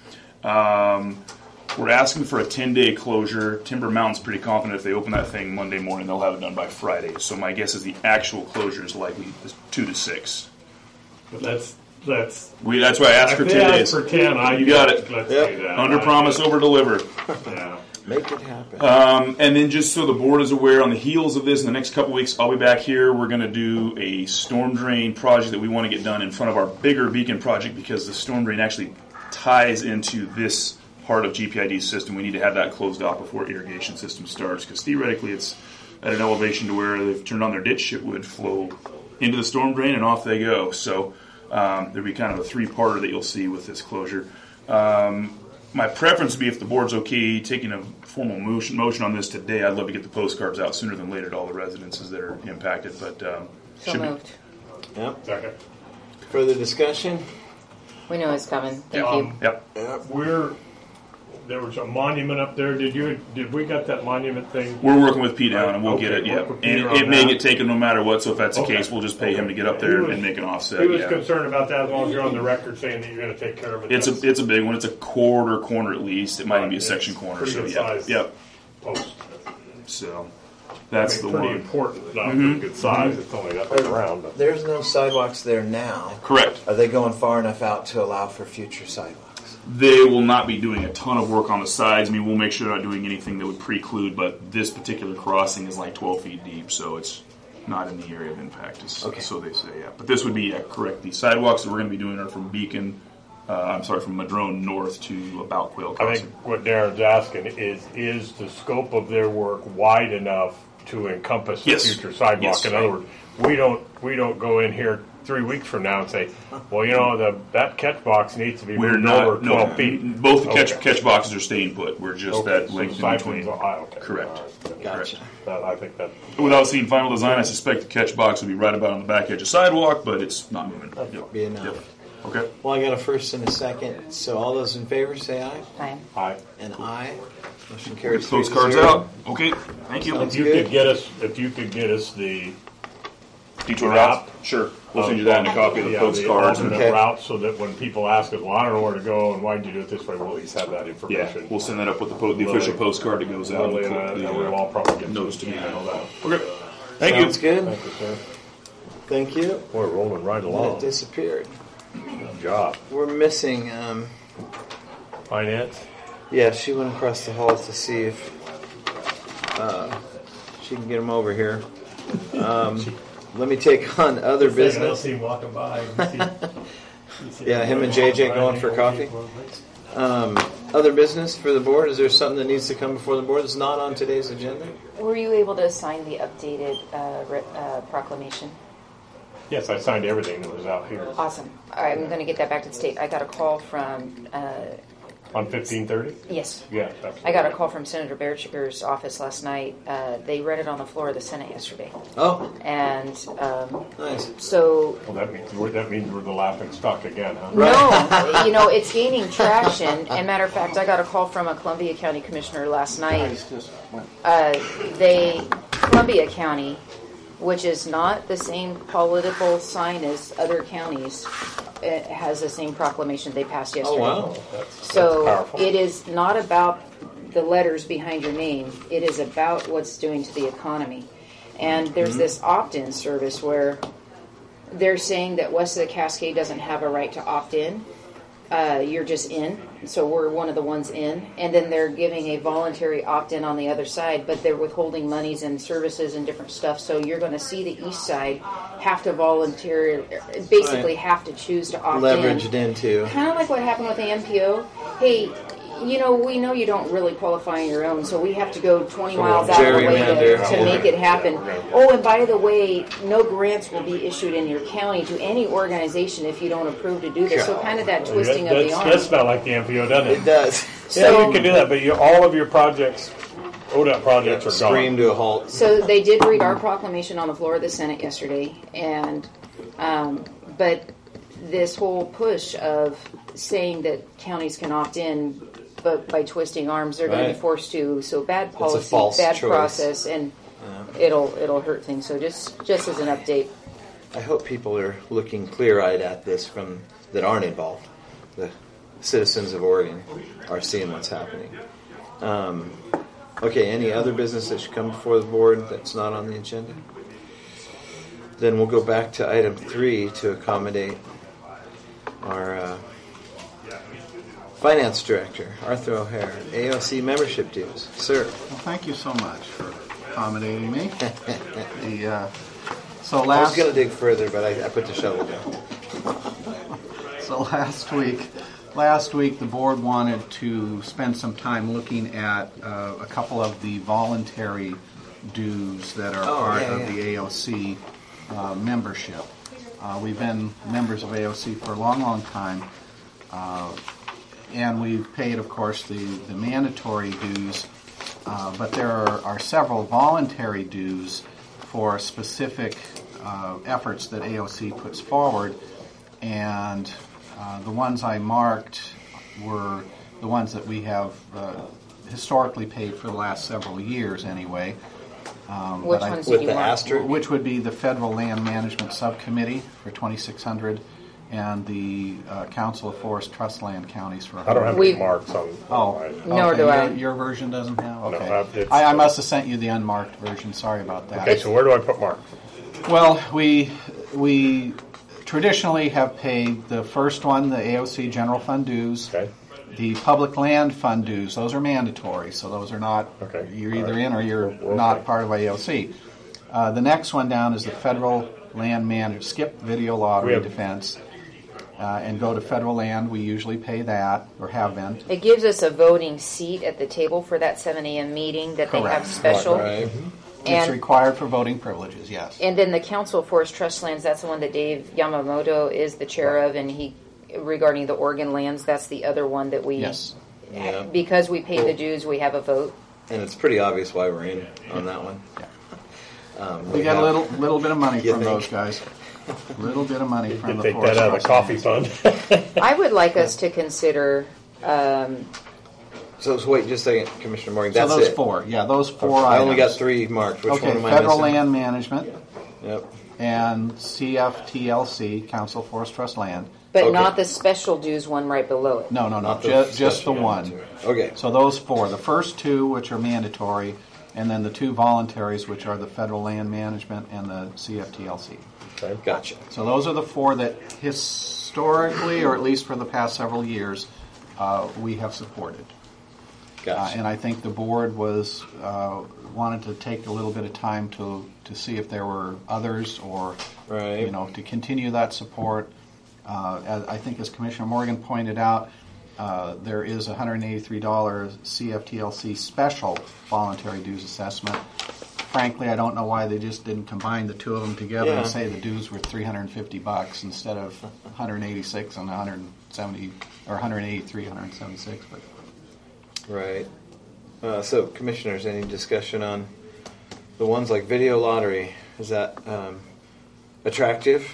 Um, we're asking for a ten-day closure. Timber Mountain's pretty confident if they open that thing Monday morning, they'll have it done by Friday. So my guess is the actual closure is likely two to six. But Let's, let's, We, that's why I asked for if two they ask days. for ten, I. You got it. Let's Yep. do that. Under promise, over deliver. Yeah. Make it happen. Um, and then just so the board is aware, on the heels of this, in the next couple weeks, I'll be back here. We're going to do a storm drain project that we want to get done in front of our bigger Beacon project because the storm drain actually ties into this part of G P I D's system. We need to have that closed off before irrigation system starts because theoretically it's at an elevation to where they've turned on their ditch, it would flow into the storm drain and off they go. So um, there'll be kind of a three-parter that you'll see with this closure. Um, My preference would be if the board's okay taking a formal motion, motion on this today. I'd love to get the postcards out sooner than later to all the residences that are impacted. But um, So should be- moved. Yep. Second. Further discussion? We know it's coming. Thank Um, you. Yep, We're, there was a monument up there. Did you, did we got that monument thing? we're working with Pete down, and we'll get Okay, it. Yeah, work with Peter and it on may that. get taken no matter what. So if that's the Okay. case, we'll just pay him to get up He there was- and make an offset. He was Yeah. concerned about that as long as you're on the record saying that you're going to take care of it. It's That's a it's a big one. It's a quarter corner at least. It might even be a It's section corner. pretty So good yeah, size. yep. post. So I that's mean, the pretty one. important. Not pretty good size. It's only that big around. But There's no sidewalks there now. Correct. Are they going far enough out to allow for future sidewalks? They will not be doing a ton of work on the sides. I mean, we'll make sure they're not doing anything that would preclude, but this particular crossing is like twelve feet deep, so it's not in the area of impact. It's- Okay. So they say, yeah. But this would be, yeah, correct. The sidewalks that we're going to be doing are from Beacon, uh, I'm sorry, from Madrone north to about Quail I Crossing. think what Darren's asking is, is the scope of their work wide enough to encompass the Yes. future sidewalk? Yes. In other words, we don't we don't go in here three weeks from now and say, well, you know, the that catch box needs to be We're moved not, over no, twelve feet. both the catch, Okay. catch boxes are staying put. We're just Okay, that so length in sidewalks between. are- okay. Correct. All right. Gotcha. That, I think that. Without seeing final design, I suspect the catch box will be right about on the back edge of sidewalk, but it's not moving. Yep. Be enough. Yep. Okay. Well, I got a first and a second. So all those in favor say aye. Fine. I, And aye. Motion carries. Those three to cards zero. out. Okay. Thank you. if you good. could get us, if you could get us the Detour map. routes? Sure. We'll send you that in a copy of the Yeah, postcards. The alternate Okay. route, so that when people ask us, well, I don't know where to go and why'd you do it this way, we'll at least have that Yeah, information. we'll send that up with the, po- the Lily. official postcard that goes out. Lily and, uh, The, and we'll all probably get notice to to me. email that. Okay. Thank Sounds you. good. Thank you, sir. Thank you. We're rolling right It along. disappeared. Good job. We're missing. Um, Finance? yeah, she went across the hall to see if uh, she can get him over here. Um, let me take on other business. See him walking by. Yeah, him and J J going for coffee. Um, other business for the board? Is there something that needs to come before the board that's not on today's agenda? Were you able to sign the updated uh, re- uh, proclamation? Yes, I signed everything that was out here. Awesome. All right, I'm going to get that back to the state. I got a call from, uh, On fifteen thirty? yes, Yeah. That's I got a call from Senator Beretschiger's office last night. Uh, they read it on the floor of the Senate yesterday. Oh, And um, nice. so, Well, that means, we're- that means we're the laughing stock again, huh? no, you know, it's gaining traction. And matter of fact, I got a call from a Columbia County commissioner last night. Uh, they, Columbia County, which is not the same political sign as other counties, it has the same proclamation they passed Oh, yesterday. wow. That's, So that's powerful. it is not about the letters behind your name. It is about what's doing to the economy. And there's Mm-hmm. this opt-in service where they're saying that West of the Cascade doesn't have a right to opt in. Uh, you're just in. So we're one of the ones in. And then they're giving a voluntary opt-in on the other side, but they're withholding monies and services and different stuff. So you're going to see the east side have to volunteer, basically Right. have to choose to opt in. Leveraged into. Kind of like what happened with the M P O. Hey, you know, we know you don't really qualify on your own, so we have to go twenty So miles we'll out of the way gerrymander. to, to make it happen. Yeah, we're gonna- Oh, and by the way, no grants will be issued in your county to any organization if you don't approve to do this. So kind of that twisting that, of the that's- arm. That smell like the M P O, doesn't It it? does. Yeah, So- you can do that, but you, all of your projects, O D O T projects are Scream gone. to a halt. So they did read our proclamation on the floor of the Senate yesterday, and um, but this whole push of saying that counties can opt in, but by twisting arms, they're going to Right. be forced to. So bad policy, false bad choice. process, and it'll it'll hurt things. So just just as an update. I hope people are looking clear-eyed at this from that aren't involved. The citizens of Oregon are seeing what's happening. Um, okay, any other business that should come before the board that's not on the agenda? Then we'll go back to item three to accommodate our uh, finance director, Arthur O'Hare, A O C membership dues. Sir. Well, thank you so much for accommodating me. the, uh, so I was last going to dig further, but I, I put the shovel down. so last week, last week the board wanted to spend some time looking at uh, a couple of the voluntary dues that are Oh, part yeah, of yeah. the A O C uh, membership. Uh, we've been members of A O C for a long, long time. Uh, and we've paid, of course, the, the mandatory dues, uh, but there are, are several voluntary dues for specific uh, efforts that A O C puts forward, and uh, the ones I marked were the ones that we have uh, historically paid for the last several years anyway. Um, Which but I- ones With did you the want? asterisk? which would be the Federal Land Management Subcommittee for twenty-six hundred and the uh, Council of Forest Trust Land Counties for I don't have We- any marks on. Oh, on Nor okay. do your, I. Your version doesn't have? No, Okay. uh, it's- I, I must have sent you the unmarked version. Sorry about that. Okay, so where do I put marks? Well, we we traditionally have paid the first one, the A O C General Fund dues. Okay. The Public Land Fund dues, those are mandatory, so those are not, Okay. you're All either right. in or you're We're not okay. part of A O C. Uh, the next one down is the Federal Land Management, skip video lottery We have- defense, uh, and go to federal land. We usually pay that, or have been. It gives us a voting seat at the table for that seven a.m. meeting that they have Correct. special. Right. It's And required for voting privileges, yes. And then the Council of Forest Trust Lands, that's the one that Dave Yamamoto is the chair of, and he, regarding the Oregon lands, that's the other one that we, Yes. Yeah. because we pay the dues, we have a vote. And it's pretty obvious why we're in on that one. Um, We got a have- little little bit of money You from think? those guys. A little bit of money from You the take Forest that out of the Trust coffee Lands. fund. I would like us to consider um, So, so wait just a second, Commissioner Morgan. So That's those it. four, yeah, those four I items. only got three marked. Which Okay, one am I federal missing? land management Yep. and C F T L C, Council Forest Trust Land. But Okay. not the special dues one right below it. No, no, no, Not the ju- just the special one. Okay. So those four, the first two, which are mandatory, and then the two voluntaries, which are the federal land management and the C F T L C. Okay. Gotcha. So those are the four that historically, or at least for the past several years, uh, we have supported. Uh, Gotcha. and I think the board was uh, wanted to take a little bit of time to, to see if there were others, or Right. you know, to continue that support. Uh, as, I think, as Commissioner Morgan pointed out, uh, there is a one hundred eighty-three dollars C F T L C special voluntary dues assessment. Frankly, I don't know why they just didn't combine the two of them together Yeah. and say the dues were three hundred fifty bucks instead of one hundred eighty-six and one hundred seventy, or one hundred eighty-three, one hundred seventy-six. But Right. Uh, so, commissioners, any discussion on the ones like video lottery? Is that um, attractive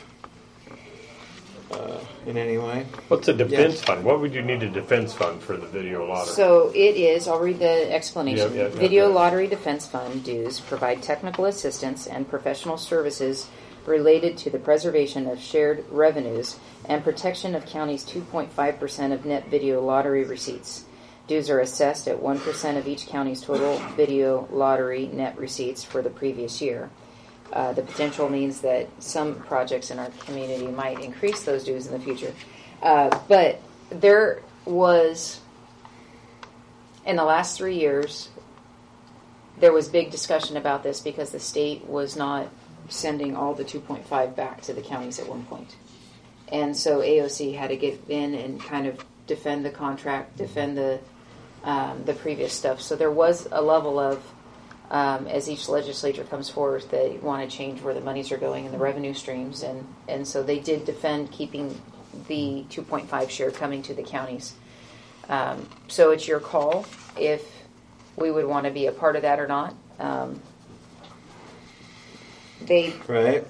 uh, in any way? What's a defense Yes. fund? What would you need a defense fund for the video lottery? So it is, I'll read the explanation. Yeah, yeah, yeah, Video yeah. Lottery Defense Fund dues provide technical assistance and professional services related to the preservation of shared revenues and protection of county's two point five percent of net video lottery receipts. Dues are assessed at one percent of each county's total video lottery net receipts for the previous year. Uh, the potential means that some projects in our community might increase those dues in the future. Uh, but there was, in the last three years, there was big discussion about this because the state was not sending all the two point five back to the counties at one point. And so A O C had to get in and kind of defend the contract, defend the um, the previous stuff. So there was a level of, um, as each legislature comes forward, they want to change where the monies are going and the revenue streams. And, and so they did defend keeping the two point five share coming to the counties. Um, so it's your call if we would want to be a part of that or not. Um, they Right.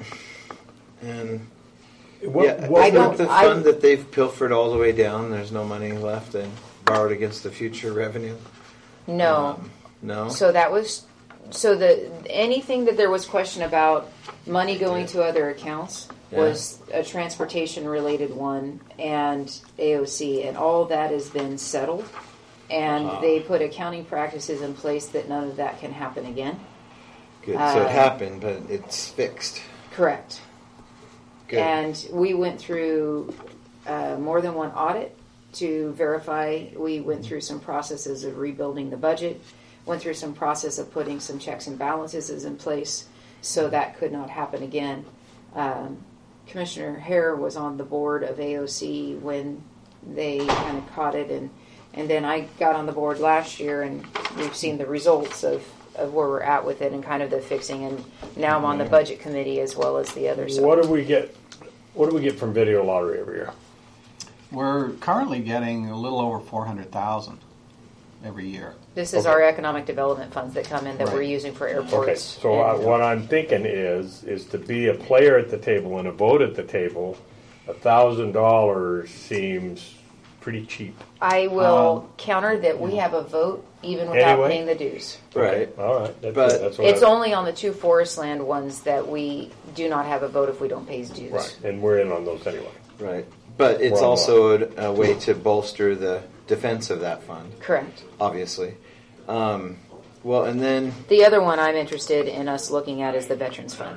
And What- yeah, what I isn't don't- it the I- fund that they've pilfered all the way down? There's no money left and borrowed against the future revenue. no. Um, no. So that was so the anything that there was question about money going to other accounts Yeah. was a transportation related one and A O C, and all that has been settled, and Ah. they put accounting practices in place that none of that can happen again. Good. So uh, it happened, but it's fixed. Correct. Good. And we went through uh, more than one audit to verify. We went through some processes of rebuilding the budget, went through some process of putting some checks and balances in place so that could not happen again. Um, Commissioner Hare was on the board of A O C when they kind of caught it, and, and then I got on the board last year, and we've seen the results of, of where we're at with it and kind of the fixing, and now I'm on the budget committee as well as the others. What do we get? What do we get from video lottery every year? we're currently getting a little over four hundred thousand every year. This is Okay. our economic development funds that come in that we're Right. using for Okay, airports. so I, and- what I'm thinking is, is to be a player at the table and a vote at the table, a thousand dollars seems pretty cheap. I will Um, counter that we have a vote even without Anyway. paying the dues. Right. All right, that's, But good. That's what It's I, only on the two forest land ones that we do not have a vote if we don't pay dues. right, and we're in on those anyway. Right. But it's Wrong also a, a way to bolster the defense of that fund, Correct. obviously. Um, well, and then The other one I'm interested in us looking at is the Veterans Fund.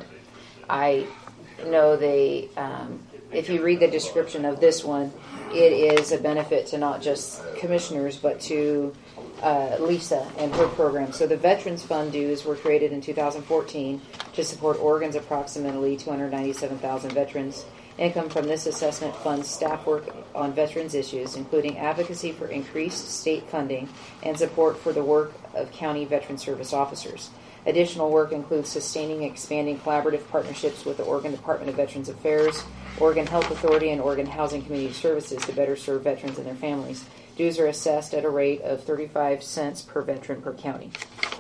I know they, um, if you read the description of this one, it is a benefit to not just commissioners, but to uh, Lisa and her program. So the Veterans Fund dues were created in two thousand fourteen to support Oregon's approximately two hundred ninety-seven thousand veterans. Income from this assessment funds staff work on veterans issues, including advocacy for increased state funding and support for the work of county veteran service officers. Additional work includes sustaining and expanding collaborative partnerships with the Oregon Department of Veterans Affairs, Oregon Health Authority, and Oregon Housing Community Services to better serve veterans and their families. Dues are assessed at a rate of thirty-five cents per veteran per county.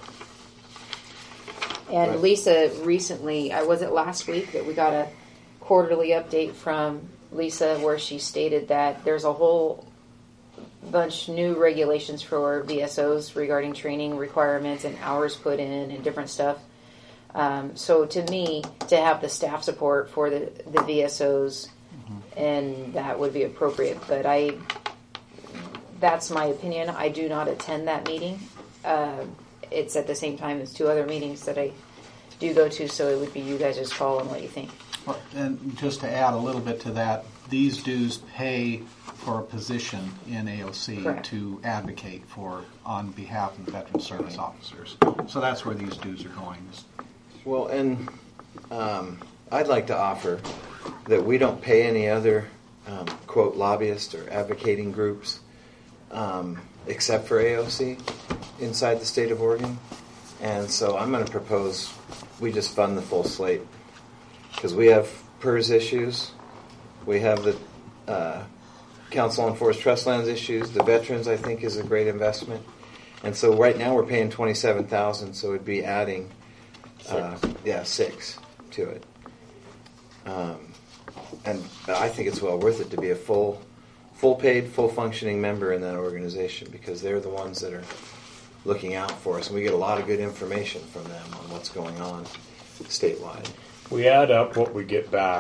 And Right. Lisa recently, I was it last week that we got a quarterly update from Lisa where she stated that there's a whole bunch new regulations for V S Os regarding training requirements and hours put in and different stuff. Um, so to me, to have the staff support for the, the V S Os, mm-hmm. and that would be appropriate. But I, that's my opinion. I do not attend that meeting. Uh, it's at the same time as two other meetings that I do go to, so it would be you guys' call on what you think. Well, and just to add a little bit to that, these dues pay for a position in A O C Correct. To advocate for on behalf of the veteran service officers. So that's where these dues are going. Well, and um, I'd like to offer that we don't pay any other, um, quote, lobbyist or advocating groups um, except for A O C inside the state of Oregon. And so I'm going to propose we just fund the full slate because we have P E R S issues. We have the uh, Council on Forest Trust Lands issues. The veterans, I think, is a great investment. And so right now we're paying twenty-seven thousand dollars, so it'd be adding Uh, yeah, six to it. Um, and I think it's well worth it to be a full, full paid, full functioning member in that organization because they're the ones that are looking out for us. And we get a lot of good information from them on what's going on statewide. We add up what we get back.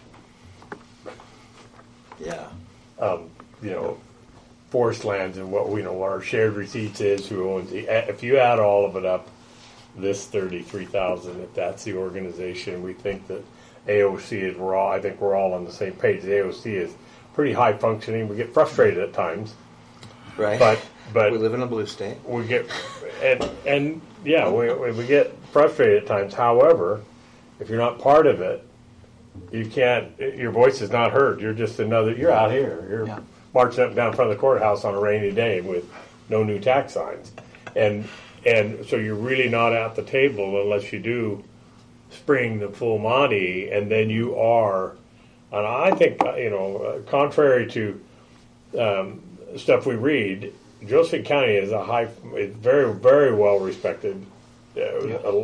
Yeah. Um, you know, forest lands and what we you know what our shared receipts is, who owns the. If you add all of it up, this thirty-three thousand, if that's the organization, we think that A O C is, we're all, I think we're all on the same page. The A O C is pretty high functioning. We get frustrated at times. Right. But, but we live in a blue state. We get, and, and yeah, we, we get frustrated at times. However, if you're not part of it, you can't, your voice is not heard. You're just another, you're out here. You're yeah. marching up and down in front of the courthouse on a rainy day with no new tax signs. And, And so you're really not at the table unless you do spring the full Monty, and then you are. And I think, you know, contrary to um, stuff we read, Josephine County is a high, is very, very well respected uh, yeah.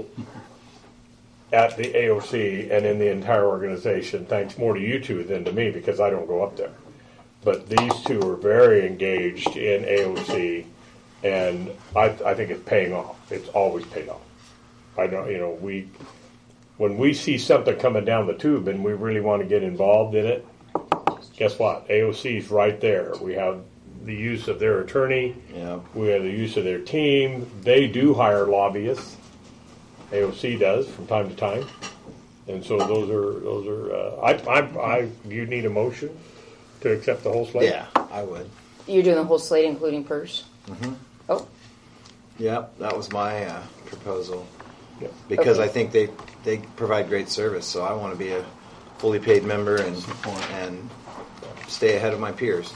at the A O C and in the entire organization. Thanks more to you two than to me because I don't go up there. But these two are very engaged in A O C. And I, I think it's paying off. It's always paid off. I don't, you know, we, when we see something coming down the tube and we really want to get involved in it, guess what? A O C's right there. We have the use of their attorney. Yeah. We have the use of their team. They do hire lobbyists. A O C does from time to time. And so those are, those are, uh, I, I, I, do you need a motion to accept the whole slate? Yeah, I would. You're doing the whole slate, including P E R S? Mm-hmm. Oh. Yep, that was my uh, proposal. Yep. Because Okay. I think they, they provide great service, so I want to be a fully paid member and Support. and stay ahead of my peers.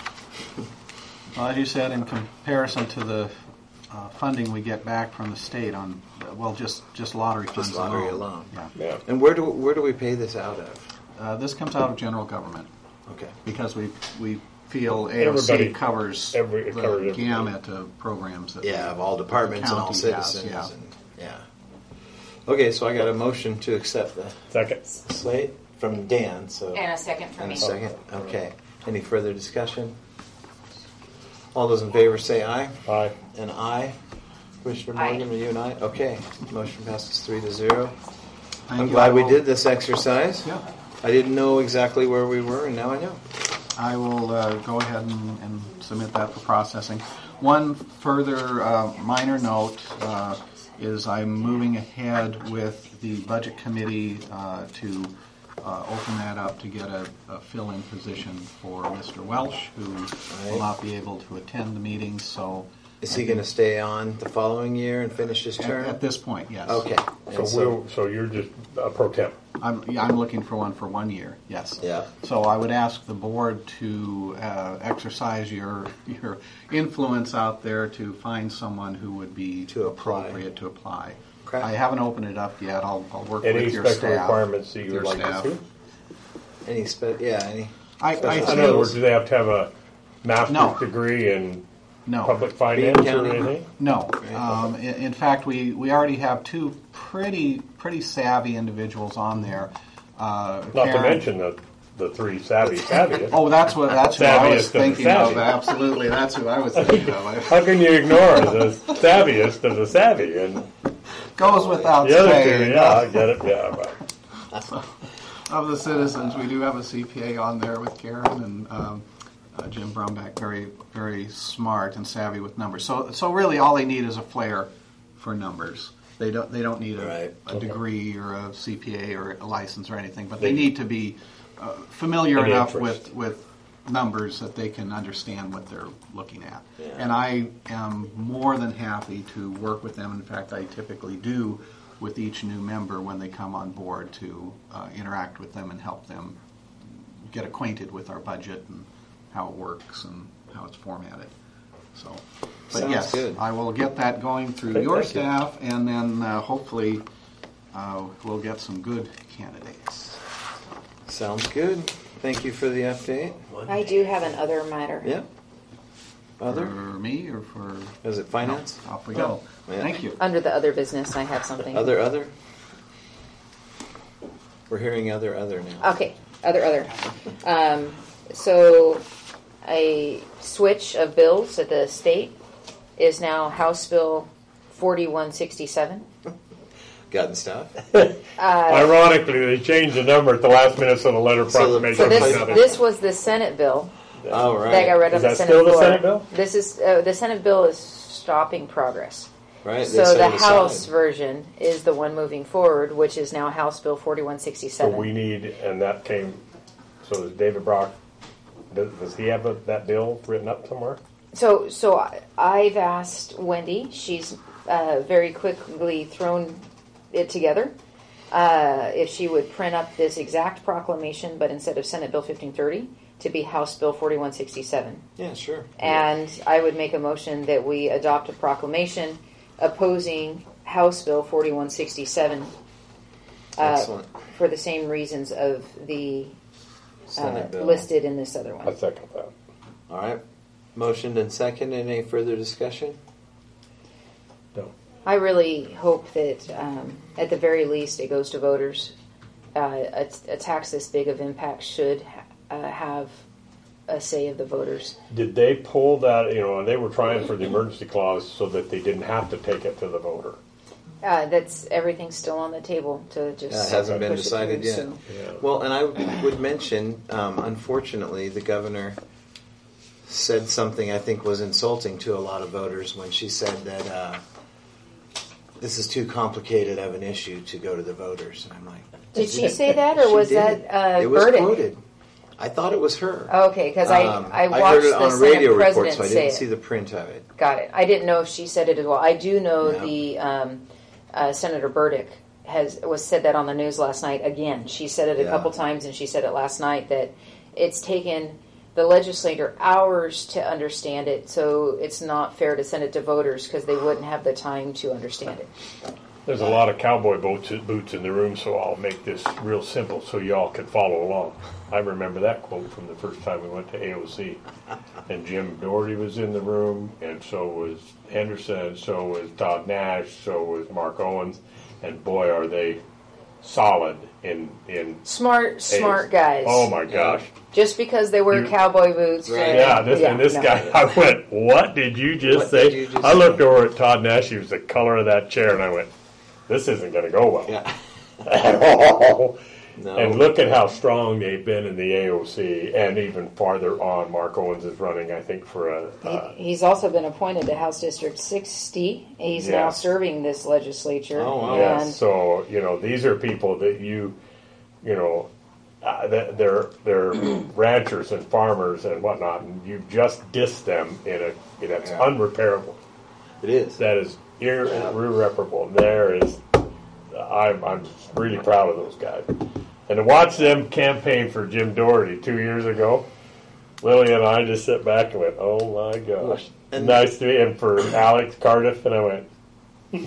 Well, as you said, in comparison to the uh, funding we get back from the state on, well, just, just lottery funds Just lottery alone. alone. Yeah. Yeah. And where do where do we pay this out of? Uh, this comes out of general government Okay. because we we feel A O C Everybody- covers every- it the covers everybody. gamut of programs that Yeah, of all departments and all county has, citizens. yeah. And, yeah. Okay, so I got a motion to accept the Second. slate from Dan. So And a second for and me. a second. Okay. Any further discussion? All those in favor say aye. Aye. And aye. Commissioner Aye. Morgan, are you and I? Okay. Motion passes three to zero. Thank I'm you. glad I we will- did this exercise. Yeah. I didn't know exactly where we were, and now I know. I will uh, go ahead and, and submit that for processing. One further uh, minor note uh, is I'm moving ahead with the Budget Committee uh, to uh, open that up to get a, a fill-in position for Mister Welsh, who Right. will not be able to attend the meetings. So Is he going to stay on the following year and finish his at, term? at this point, yes. Okay. So, And we'll, so you're just a pro temp. I'm, yeah, I'm looking for one for one year, yes. Yeah. So I would ask the board to uh, exercise your your influence out there to find someone who would be To apply. appropriate to apply. Okay. I haven't opened it up yet. I'll, I'll work Any with your special staff. requirements that you your would like staff. to see? Any spe- yeah, any I, I special In feel- other words, do they have to have a master's No. degree in no. public finance or County. anything? No. Um, in, in fact, we, we already have two pretty pretty savvy individuals on there. Uh, Not to Karen- mention the the three savvy savviest. Oh, that's what that's who I was Savviest of the thinking of. savvy. Absolutely, that's who I was thinking of. How can you ignore the savviest of the savvy? And Goes without the other saying. two, yeah, I get it, yeah. But Of the citizens, we do have a C P A on there with Karen and um, uh, Jim Brumback, very very smart and savvy with numbers. So so really, all they need is a flair for numbers. They don't they don't need a, Right. a Okay. degree or a C P A or a license or anything, but they They- need to be uh, familiar An enough interest. with with numbers that they can understand what they're looking at. Yeah. And I am more than happy to work with them. In fact, I typically do with each new member when they come on board to uh, interact with them and help them get acquainted with our budget and how it works and how it's formatted. So, but Sounds yes, good. I will get that going through Okay, your thank you. staff, and then uh, hopefully uh, we'll get some good candidates. Sounds good. Thank you for the update. I do have an other matter. Yeah. For Other? me or for Is it finance? No, off we go. Yeah. Thank you. Under the other business, I have something. Other, other? We're hearing other, other now. Okay, other, other. Um, so a switch of bills at the state is now House Bill forty-one sixty-seven. Gotten stuff? ironically, they changed the number at the last minute, so the letter So the- proclamation. So Okay. this was nothing. this was the Senate bill Oh, right. that got read on Is the that Senate still the floor. Senate bill? This is uh, the Senate bill is stopping progress. Right. they So set the it aside. House version is the one moving forward, which is now House Bill forty-one So sixty-seven. we need, and that came, so does David Brock, does, does he have a, that bill written up somewhere? So, so I- I've asked Wendy. She's uh, very quickly thrown it together. Uh, if she would print up this exact proclamation, but instead of Senate Bill fifteen thirty, to be House Bill forty-one sixty-seven. Yeah, sure. And I would make a motion that we adopt a proclamation opposing House Bill forty-one sixty-seven uh, Excellent. for the same reasons of the uh, Senate bill. listed in this other I one. second that. All right. Motioned and seconded. Any further discussion? No. I really hope that um, at the very least it goes to voters. Uh, a, a tax this big of impact should uh, have a say of the voters. Did they pull that, you know, and they were trying for the emergency clause so that they didn't have to take it to the voter? Uh, that's everything's still on the table to just Yeah, it hasn't been push it decided through, yet. so. Yeah. Well, and I would mention, um, unfortunately, the governor said something I think was insulting to a lot of voters when she said that uh, this is too complicated of an issue to go to the voters. And I'm like, Did she say that, or She was did. that uh, It was Burdick? quoted. I thought it was her. Okay, because I Um, I heard watched it the on a Senate radio report, president so I say didn't it. see the print of it. Got it. I didn't know if she said it as well. I do know Yeah. the um, uh, Senator Burdick has was said that on the news last night. Again, she said it a Yeah. couple times, and she said it last night that it's taken the legislator hours to understand it, so it's not fair to send it to voters because they wouldn't have the time to understand it. There's a lot of cowboy boots, boots in the room, so I'll make this real simple so y'all can follow along. I remember that quote from the first time we went to A O C. And Jim Doherty was in the room, and so was Henderson, and so was Todd Nash, so was Mark Owens, and boy, are they solid in in. Smart, smart guys. Oh my gosh! Just because they wear You- cowboy boots. Right. and- Yeah, this and this no. guy. I went, "What did you just What say?" did you just I looked say? over at Todd Nash. He was the color of that chair, and I went, "This isn't going to go well Yeah. at all." No. And look at how strong they've been in the A O C, and even farther on. Mark Owens is running, I think, for a. Uh, He- He's also been appointed to House District sixty. He's now Yes. serving this legislature. Oh, wow. yes, And so you know these are people that you, you know, uh, that they're they're ranchers and farmers and whatnot, and you just diss them in a that's Yeah. unrepairable. It is. That is irre- irreparable. There is, I'm, I'm really proud of those guys. And to watch them campaign for Jim Doherty two years ago, Lily and I just sat back and went, oh my gosh. And- nice to meet, and for Alex Cardiff, and I went,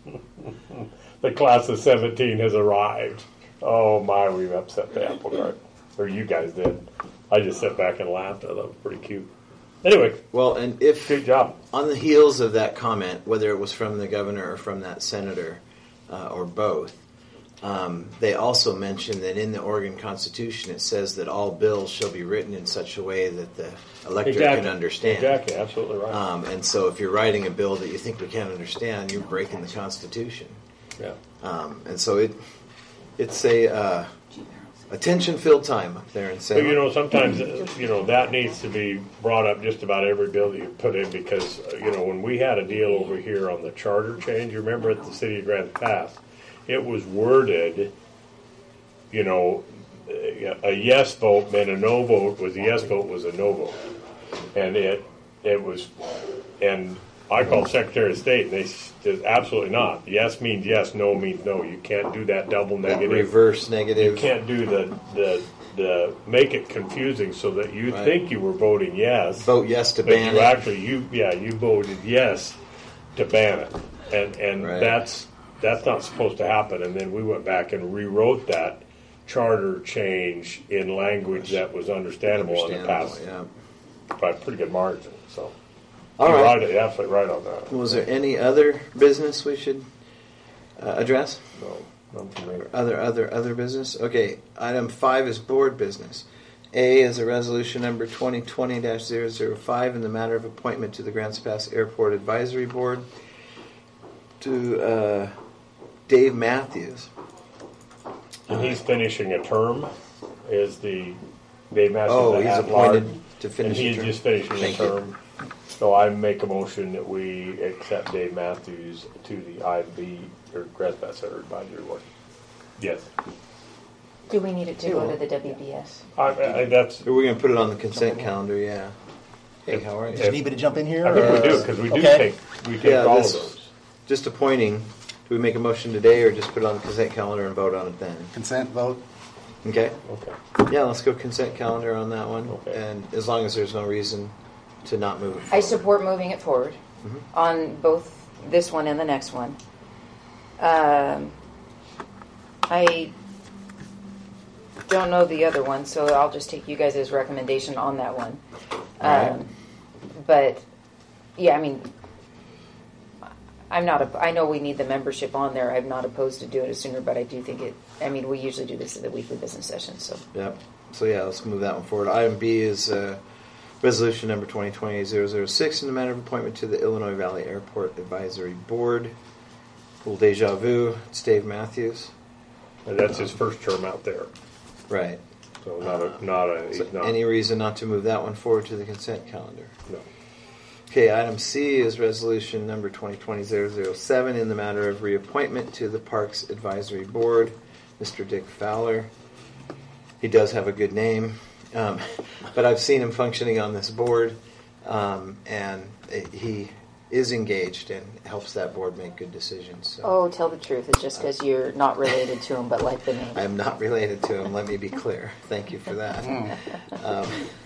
the class of seventeen has arrived. Oh my, we've upset the apple cart. Or you guys did. I just sat back and laughed. I thought it was pretty cute. Anyway, Well, and if good job. on the heels of that comment, whether it was from the governor or from that senator, uh, or both, Um, they also mention that in the Oregon Constitution it says that all bills shall be written in such a way that the electorate Exactly. can understand. Exactly, absolutely right. Um, and so if you're writing a bill that you think we can't understand, you're breaking the Constitution. yeah. Um, and so it it's a uh, attention-filled time up there in But Salem. you know, sometimes uh, you know that needs to be brought up just about every bill that you put in because uh, you know when we had a deal over here on the charter change, you remember at the city of Grand Pass, it was worded, you know, a yes vote meant a no vote was a yes vote was a no vote, and it it was, and I called Secretary of State and they said absolutely not. Yes means yes, no means no. You can't do that double That negative. reverse You negative. can't do the the the make it confusing so that you Right. think you were voting yes, Vote yes to but ban you it. actually you yeah you voted yes to ban it, and and Right. that's that's not supposed to happen. And then we went back and rewrote that charter change in language that was understandable, in the past Understandable, yeah. by a pretty good margin. So All you're right. right, you're absolutely right on that. Was there any other business we should uh, address? No, none for me. Other, other, other business? Okay, item five is board business. A is a resolution number twenty twenty dash zero zero five in the matter of appointment to the Grants Pass Airport Advisory Board to uh, Dave Matthews. And he's finishing a term. Is the Dave Masters Oh, the he's at-large, appointed to finish and a he's term. just finishing Thank a you. term. So I make a motion that we accept Dave Matthews to the I B or Grants Pass Advisory Board. Yes, Do we need it to go to the W B S? I, I, that's. Are we going to put it on the consent calendar? Yeah. Hey, how are you? If- Need me to jump in here? I think or- we do because we do Okay. take we take Yeah, all this- of those. Just appointing. Do we make a motion today or just put it on the consent calendar and vote on it then? Consent vote. Okay. Okay. Yeah, let's go consent calendar on that one. Okay. And as long as there's no reason to not move it forward. I support moving it forward on both this one and the next one. Um, I don't know the other one, so I'll just take you guys' recommendation on that one. Alright. Um, but yeah, I mean, I'm not. A, I know we need the membership on there. I'm not opposed to doing it sooner, but I do think it. I mean, we usually do this at the weekly business session, so. Yep. So yeah, let's move that one forward. Item B is uh, resolution number twenty twenty dash zero zero six in the matter of appointment to the Illinois Valley Airport Advisory Board. Little deja vu. It's Dave Matthews. And that's his first term out there. Right. So not a not a So he's not any reason not to move that one forward to the consent calendar? no. Okay, item C is resolution number twenty twenty dash zero zero seven in the matter of reappointment to the Parks Advisory Board. Mister Dick Fowler. He does have a good name, um, but I've seen him functioning on this board, um, and he is engaged and helps that board make good decisions. So. Oh, tell the truth. It's just because you're not related to him, but like the name. I am not related to him, let me be clear. Thank you for that. Um,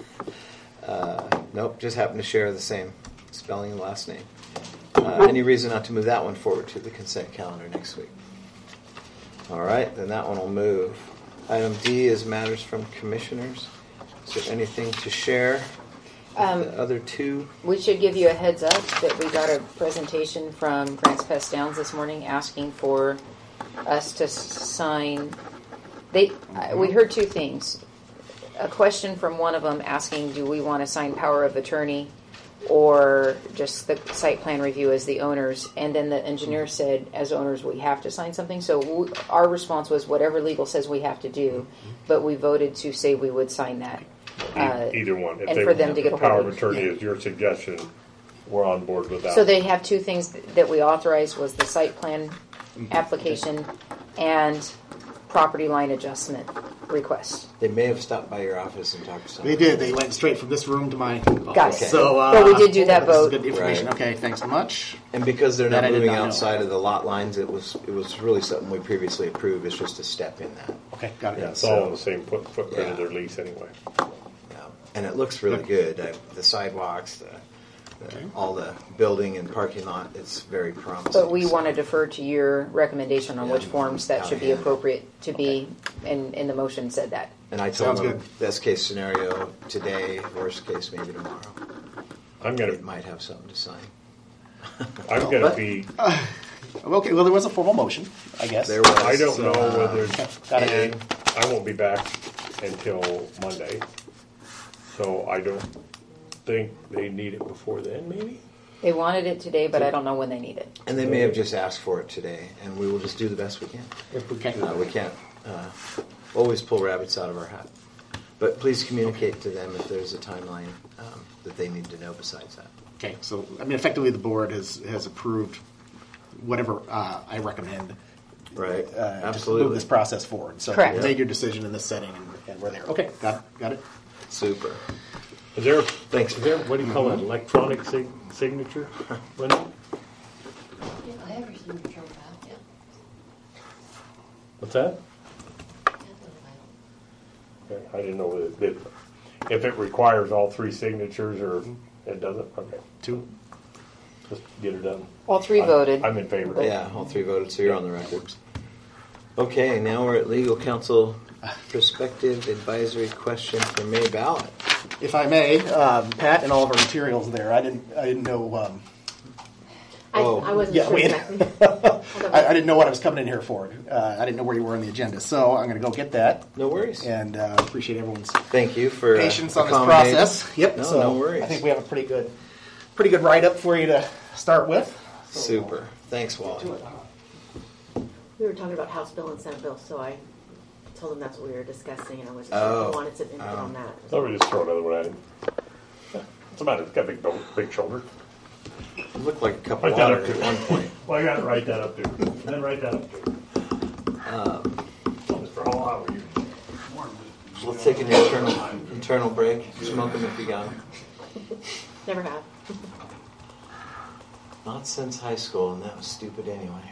uh, nope, just happen to share the same spelling and last name. Uh, any reason not to move that one forward to the consent calendar next week? All right, then that one will move. Item D is matters from commissioners. Is there anything to share? Um, The other two? We should give you a heads up that we got a presentation from Grants Pass Downs this morning asking for us to s- sign. They, uh, we heard two things. A question from one of them asking, do we want to sign power of attorney or just the site plan review as the owners? And then the engineer said, as owners, we have to sign something. So we, our response was whatever legal says we have to do, but we voted to say we would sign that. Uh, E- Either one. If and they for them to get a power hold of of- attorney is your suggestion, we're on board with that. So they have two things that we authorized was the site plan application and property line adjustment request. They may have stopped by your office and talked to someone. They did. They went straight from this room to my Got office. it. So, uh, But we did do that this is vote. good information. Right. Okay, thanks so much. And because they're That not I did moving not know. outside of the lot lines, it was it was really something we previously approved. It's just a step in that. Okay, got it. yeah, it's all on the same foot, footprint of Yeah. their lease anyway. Yeah. And it looks really good. Uh, the sidewalks, the, the, all the building and parking lot, it's very promising. But we want to defer to your recommendation on Yeah. which forms that should be appropriate to be, and, and the motion said that. And I told Sounds them, good. best case scenario today, worst case maybe tomorrow. I'm gonna We might have something to sign. I'm gonna be Okay, well, there was a formal motion, I guess. There was. I don't So, know uh, whether, got it. and I won't be back until Monday, so I don't think they need it before then, maybe? They wanted it today, but I don't know when they need it. and they may have just asked for it today, and we will just do the best we can. If we can. Uh, we can't uh, always pull rabbits out of our hat. But please communicate to them if there's a timeline um, that they need to know besides that. Okay, so, I mean, effectively, the board has, has approved whatever uh, I recommend. Right. Uh, just Absolutely. move this process forward. So Correct. make your decision in this setting, and, and we're there. Okay, got it. Got it. Super. Is there, Thanks. is there, what do you call it, electronic sig- signature, Linda? Yeah, I have your signature on file, yeah. What's that? Yeah, that's on file. Okay, I didn't know if it, if it requires all three signatures or it doesn't, okay, Two. just get it done. All three I- voted. I'm in favor. Yeah, all three voted, so you're on the record. Okay, now we're at legal counsel perspective advisory question for May ballot. If I may, um, Pat, and all of our materials there. I didn't. I didn't know. Um, I, Oh. I wasn't yeah, sure we. exactly. I, I didn't know what I was coming in here for. Uh, I didn't know where you were on the agenda, so I'm going to go get that. No worries. And uh, appreciate everyone's Thank you for uh, patience on this accommodating. process. Yep. No, so no worries. I think we have a pretty good, pretty good write up for you to start with. Super. Thanks, Wally. We were talking about House Bill and Senate Bill, so I told them that's what we were discussing, and I wasn't Oh. sure if I wanted some input Oh. on that. So we just throw another one at him. What's the matter? It's got big, bo- big shoulders. You look like a cup of Write that water up at too. one point. Well, I got to write that up too. And then write that up too. Um, Mr. Hall, how are you? let's take an internal internal break. Smoke them if you got them. Never have. Not since high school, and that was stupid anyway.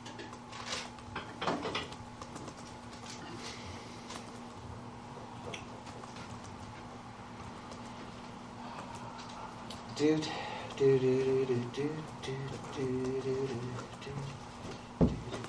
Dude, do do do do do do do do do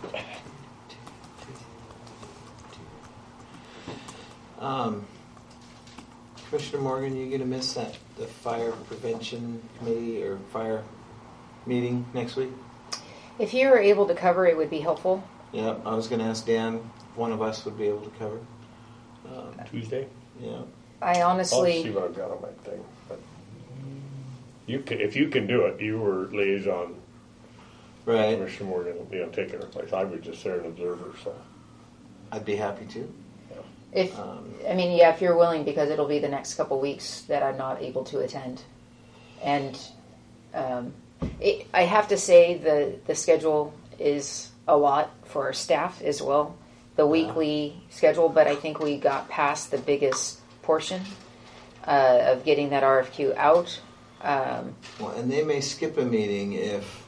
do. Um, Commissioner Morgan, you gonna miss that the fire prevention committee or fire meeting next week? If you were able to cover, it would be helpful. Yeah, I was gonna ask Dan. One of us would be able to cover. Um, Tuesday? yeah. I I'll see honestly, what I've got on my thing. But you can, if you can do it, you were liaison. Right. Commissioner Morgan, you know, taking her place. I was just there an observer, so. I'd be happy to. if Um, I mean, yeah, if you're willing, because it'll be the next couple weeks that I'm not able to attend, and um, it, I have to say the the schedule is a lot for our staff as well, the weekly schedule. But I think we got past the biggest portion uh, of getting that R F Q out. Um, Well, and they may skip a meeting if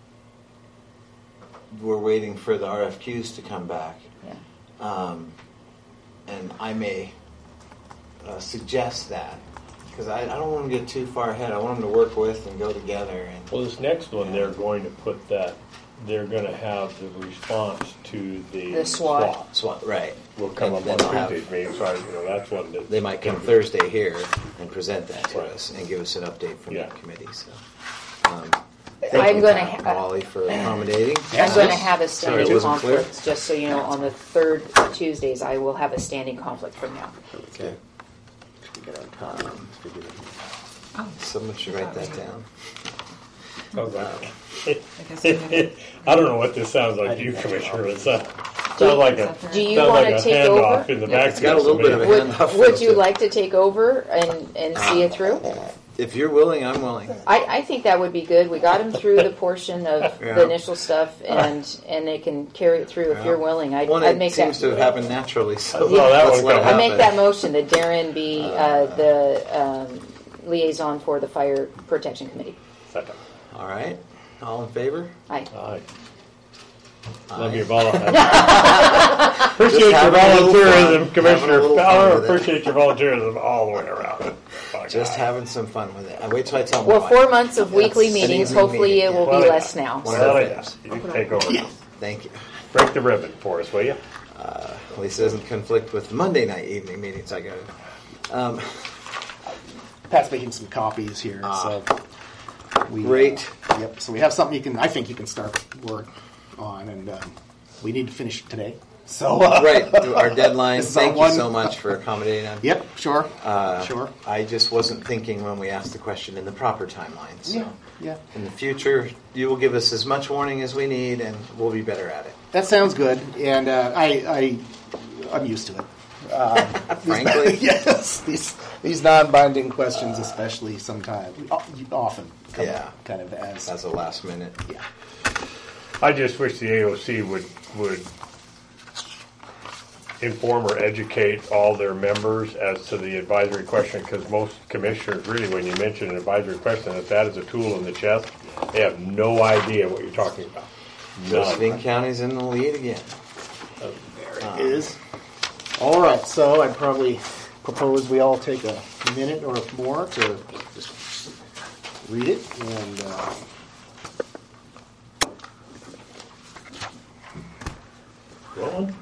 we're waiting for the R F Qs to come back. yeah. Um, and I may uh, suggest that because I, I don't want them to get too far ahead. I want them to work with and go together. And Well, this next one, they're going to put that, they're going to have the response to the, The SWAT. SWAT, right? Will come And up then on they'll have- Tuesday's meeting, so I, you know, that's one that. They might come Thursday here and present that to Right. us and give us an update from Yeah. the committee. So, um, thank I'm you, gonna Pat, ha- Wally, for accommodating. I'm going to have a Sorry, it standing wasn't clear. conflict, just so you know, on the third Tuesdays, I will have a standing conflict from now. Okay. Um, someone should write that down. Sounds like- I guess we did. I don't know what this sounds like to you, Commissioner. It sounds, sounds like a, Do you sounds want like to a take handoff over? in the Yeah, back. it's got a little bit of a Would, handoff. would feel you to it. like to take over and, and see it through? If you're willing, I'm willing. I, I think that would be good. We got him through the portion of Yeah. the initial stuff, and and they can carry it through if Yeah. you're willing. I'd, One, I'd it make seems that. to have happened naturally, so Well, that let's one let it got- I happen. make that motion that Darren be uh, the um, liaison for the Fire Protection Committee. Second. All right. All in favor? Aye. Aye. Aye. Love your volunteerism. Appreciate your having a little fun. volunteerism, Having a Commissioner little fun Fowler. with it. Appreciate your volunteerism all the way around. By Just God. having some fun with it. I wait till I tell my Well, wife. four months of weekly That's an meetings. evening Hopefully, meeting, it will Well, be yeah. less now. One Well, of the yeah. things. You take over. Yeah. Thank you. Break the ribbon for us, will you? Uh, at least it doesn't conflict with Monday night evening meetings I go to. Um, Pat's making some copies here, Ah. so we, Great. Uh, yep. So we have something you can. I think you can start work on, and um, we need to finish today. So uh, Right, our deadline. This is our Thank you one- so much for accommodating us. Yep, sure, Uh, sure. I just wasn't thinking when we asked the question in the proper timeline. So Yeah, yeah. in the future, you will give us as much warning as we need, and we'll be better at it. That sounds good, and uh, I, I, I'm used to it. Uh, Frankly, yes, these these non-binding questions, especially sometimes, often, come Yeah. up kind of as as a last minute. yeah. I just wish the A O C would, would inform or educate all their members as to the advisory question, because most commissioners, really, when you mention an advisory question, if that is a tool in the chest, they have no idea what you're talking about. Josephine County's in the lead again. There it is. All right, so I'd probably propose we all take a minute or more to just read it and. Uh, Well,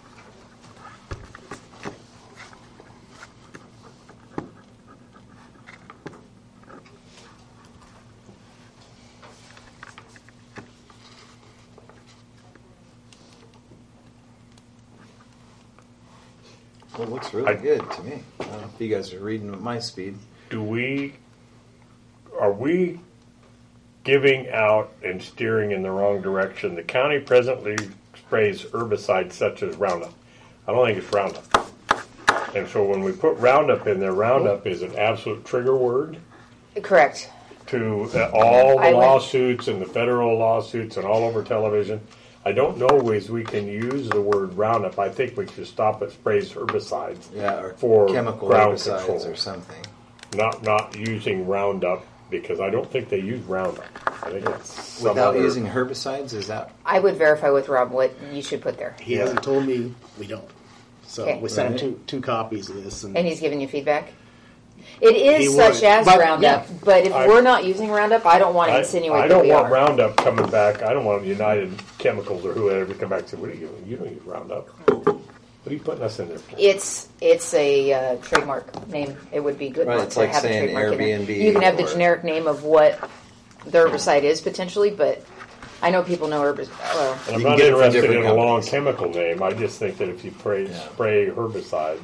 Well, it looks really I- good to me. I don't know if you guys are reading at my speed. do we, are we giving out and steering in the wrong direction? The county presently sprays herbicides such as Roundup. I don't think it's Roundup. And so when we put Roundup in there, Roundup is an absolute trigger word Correct. to uh, all I the went- lawsuits and the federal lawsuits and all over television. I don't know ways we can use the word Roundup. I think we should stop at sprays herbicides. Yeah, or For chemical ground herbicides control. or something. Not not using Roundup, because I don't think they use Roundup. I think it's some Without other- using herbicides, is that? I would verify with Rob what you should put there. he hasn't told me we don't. So Okay. we sent him Right. two two copies of this, and, And he's giving you feedback? It is He such would, as but, Roundup, yeah. but if I- we're not using Roundup, I don't want to I, insinuate I that don't we want are. Roundup coming back. I don't want United Chemicals or whoever to come back and say, "What are you doing? You don't use Roundup. What are you putting us in there for?" It's it's a uh, trademark name. It would be good Right, not it's to like have a saying trademark in there. Airbnb You can have the or- generic name of what the herbicide is potentially, but I know people know herbicide. Well, And I'm You can not get it from interested in different a long companies. chemical name. I just think that if you spray, Yeah. spray herbicides,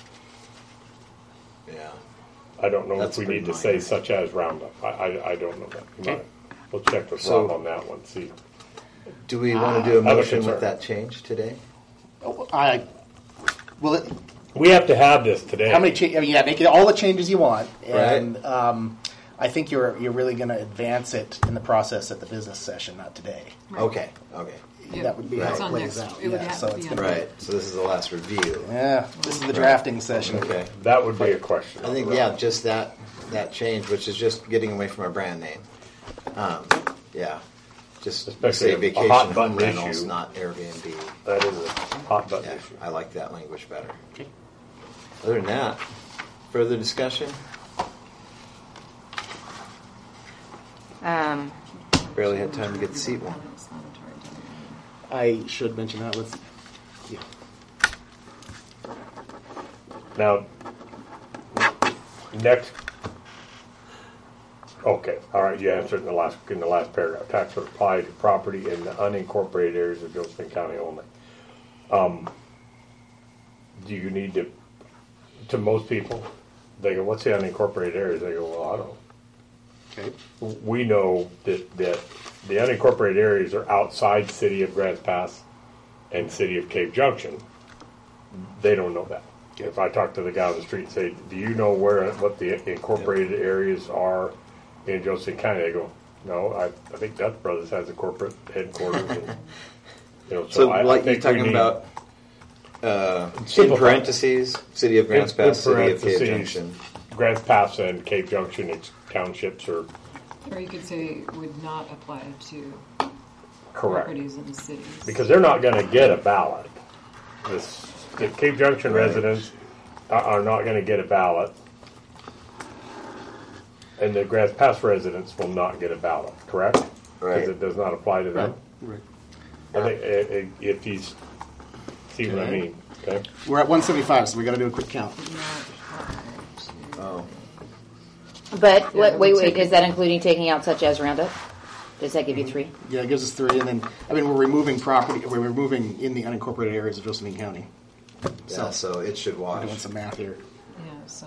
Yeah. I don't know That's if we pretty need to minor. say such as Roundup. I, I, I don't know that. You Okay. might- We'll check with So- Rob on that one. See, Do we want to do a I have a motion concern. with that change today? I will it. we have to have this today. How many? Cha- I mean, yeah, make it all the changes you want, and um, I think you're you're really going to advance it in the process at the business session, not today. Okay, okay. Yeah, That would be how it's it on plays next- out. it would Yeah, have so to it's be gonna on- Right, so this is the last review. Yeah, this is the drafting session. Okay. That would be a question. I think, yeah, just that, that change, which is just getting away from our brand name. Um, yeah, just Especially say a- a vacation hot home button rentals, issue. not Airbnb. That is a hot button Yeah, issue. I like that language better. Okay. Other than that, further discussion? um, Barely had time to get the seat warm. I should mention that with. Yeah. Now, next. Okay, all right. You answered in the last in the last paragraph. Tax would apply to property in the unincorporated areas of Josephine County only. Um, do you need to? To most people, they go, "What's the unincorporated areas?" They go, "Well, I don't." Okay. We know that that the unincorporated areas are outside city of Grants Pass and city of Cave Junction. They don't know that. If I talk to the guy on the street and say, "Do you know where what the incorporated areas are in Josephine County?" They go, "No, I, I think Dutch Brothers has a corporate headquarters." And, you know, so So I, I like you're think we talking need- about, uh, in Simplify. parentheses, city of Grants in- in Pass, city of Cave parentheses, Junction. Grants Pass and Cave Junction, it's townships or Or you could say would not apply to correct. properties in the cities. Because they're not going to get a ballot. This, the Cave Junction residents are, are not going to get a ballot, and the Grants Pass residents will not get a ballot. Correct? Right. Because it does not apply to them. Right. I think i- i- if you s- see what I Okay. mean. Okay. We're at one seventy-five, so we got to do a quick count. Oh, but Yeah, wait, it wait, would wait. take- Is that including taking out such as Roundup? Does that give you three? Yeah, it gives us three, and then, I mean, we're removing property, we're removing in the unincorporated areas of Josephine County. Yeah, so it should We're wash. doing some math here. Yeah, so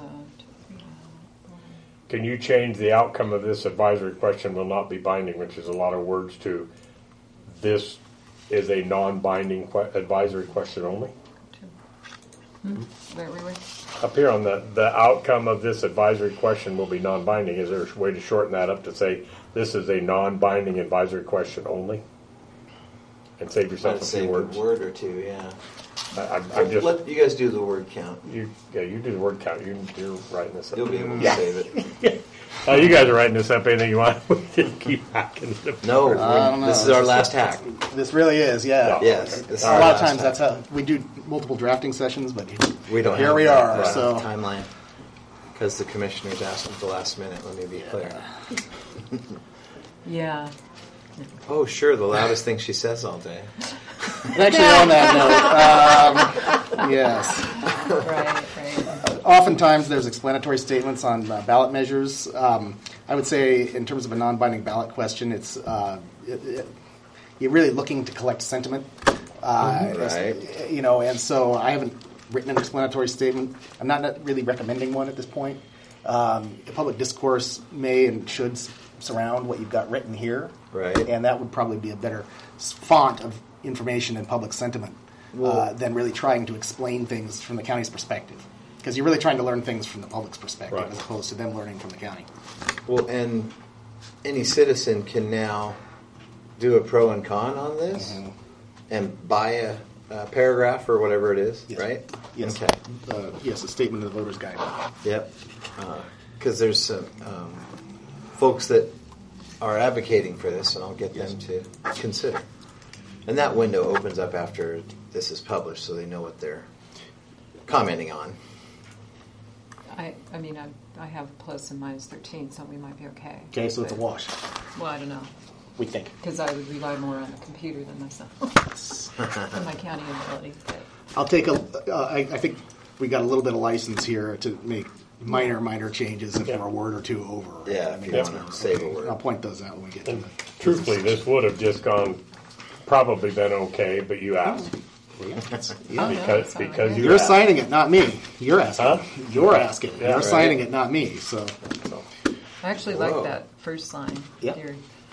Can you change the outcome of this advisory question will not be binding, which is a lot of words, to this is a non-binding que- advisory question only? hmm? Where were we? Up here on the, the outcome of this advisory question will be non-binding. Is there a way to shorten that up to say this is a non-binding advisory question only? And save yourself I'd a say few a words. word or two, yeah. I, I'm, I'm just Let you guys do the word count. you. Yeah, you do the word count. You, you're writing this up. You'll be able to Yeah. save it. Oh, you guys are writing this up. Anything you want? We can keep hacking it up. No, I don't know. this is our last hack. This really is, yeah. Yes, this is A our lot of last times hack. that's how, we do multiple drafting sessions, but We don't here have we that, are, uh, so. timeline because the commissioners asked at the last minute. Let me be clear. Yeah. Oh, sure, the loudest thing she says all day. And actually, on that note, um, yes. Right, right. Oftentimes, there's explanatory statements on uh, ballot measures. Um, I would say, in terms of a non-binding ballot question, it's uh, it, it, you're really looking to collect sentiment. Uh, Right. You know, and so I haven't written an explanatory statement. I'm not really recommending one at this point. Um, the public discourse may and should s- surround what you've got written here. Right. And that would probably be a better s- font of information and public sentiment uh, Well- than really trying to explain things from the county's perspective. Because you're really trying to learn things from the public's perspective Right. as opposed to them learning from the county. Well, and any citizen can now do a pro and con on this Mhm. and buy a, a paragraph or whatever it is, Yes. right? Yes. Okay. Uh, yes, a statement of the voter's guide. Yep. Because there's some um, folks that are advocating for this, and I'll get them to consider. And that window opens up after this is published, so they know what they're commenting on. I, I mean, I, I have plus and minus thirteen, so we might be okay. Okay, so it's a But- wash, Well, I don't know, we think. because I would rely more on the computer than myself, and my county ability. But I'll take a, uh, I, I think we got a little bit of license here to make minor, minor changes if Yeah. we're a word or two over. Yeah, I if mean, you that's want to not- save a word. I'll point those out when we get to And the. truthfully, this would have just gone, probably been okay, but you asked. Oh, no, Because, it's fine. because you You're asked. signing it, not me. You're asking. Huh? You're asking. Yeah, You're right. signing it, not me. So I actually Whoa. like that first line. Yeah. There.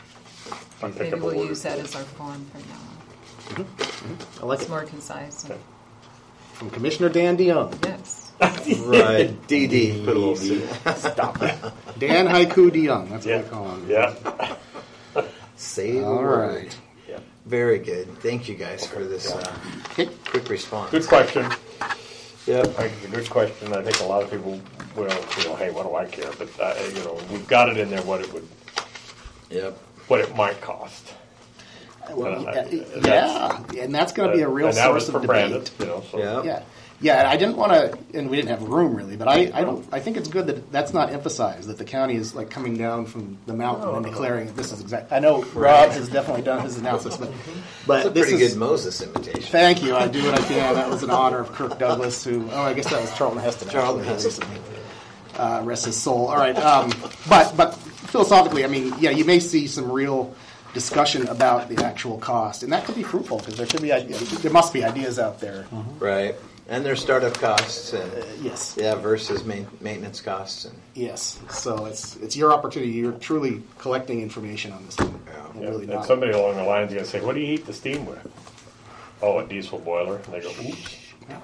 I pick Maybe up a we'll word. use that as our form from now on. I like It's it. more concise. And, From Commissioner Dan DeYoung. yes. Right. D D. Put a little C. Stop it. Dan Haiku DeYoung. That's Yeah. what we call him. Yeah. Save a All word. right. Yeah. Very good. Thank you guys for this uh, Okay. quick response. Good question. Yep. I think it's a good question. I think a lot of people will, you know, hey, what do I care? But uh, you know, we've got it in there what it would, Yep. what it might cost. Well, Uh, yeah, that's- yeah, and that's going to be a real and that was source for of Brandon, debate. you know. So. Yeah. Yeah, yeah. I didn't want to, and we didn't have room really, but I, I don't. I think it's good that that's not emphasized. That the county is like coming down from the mountain Oh, and declaring that this is exact. I know Rob has definitely done his analysis, but but That's a this pretty is. good Moses imitation. Thank you. I do what I can. That was in honor of Kirk Douglas, who. Oh, I guess that was Charlton Heston. Charlton actually, Heston. recently. Uh, rest his soul. All right, um, but but philosophically, I mean, yeah, you may see some real discussion about the actual cost, and that could be fruitful because there could be ideas, there must be ideas out there. Right. And their startup costs and Yes. yeah versus main, maintenance costs and Yes, so it's it's your opportunity. You're truly collecting information on this one. And Yeah. really And not. somebody along the lines is going to say, "What do you heat the steam with?" Oh, a diesel boiler. And they go, "Oops."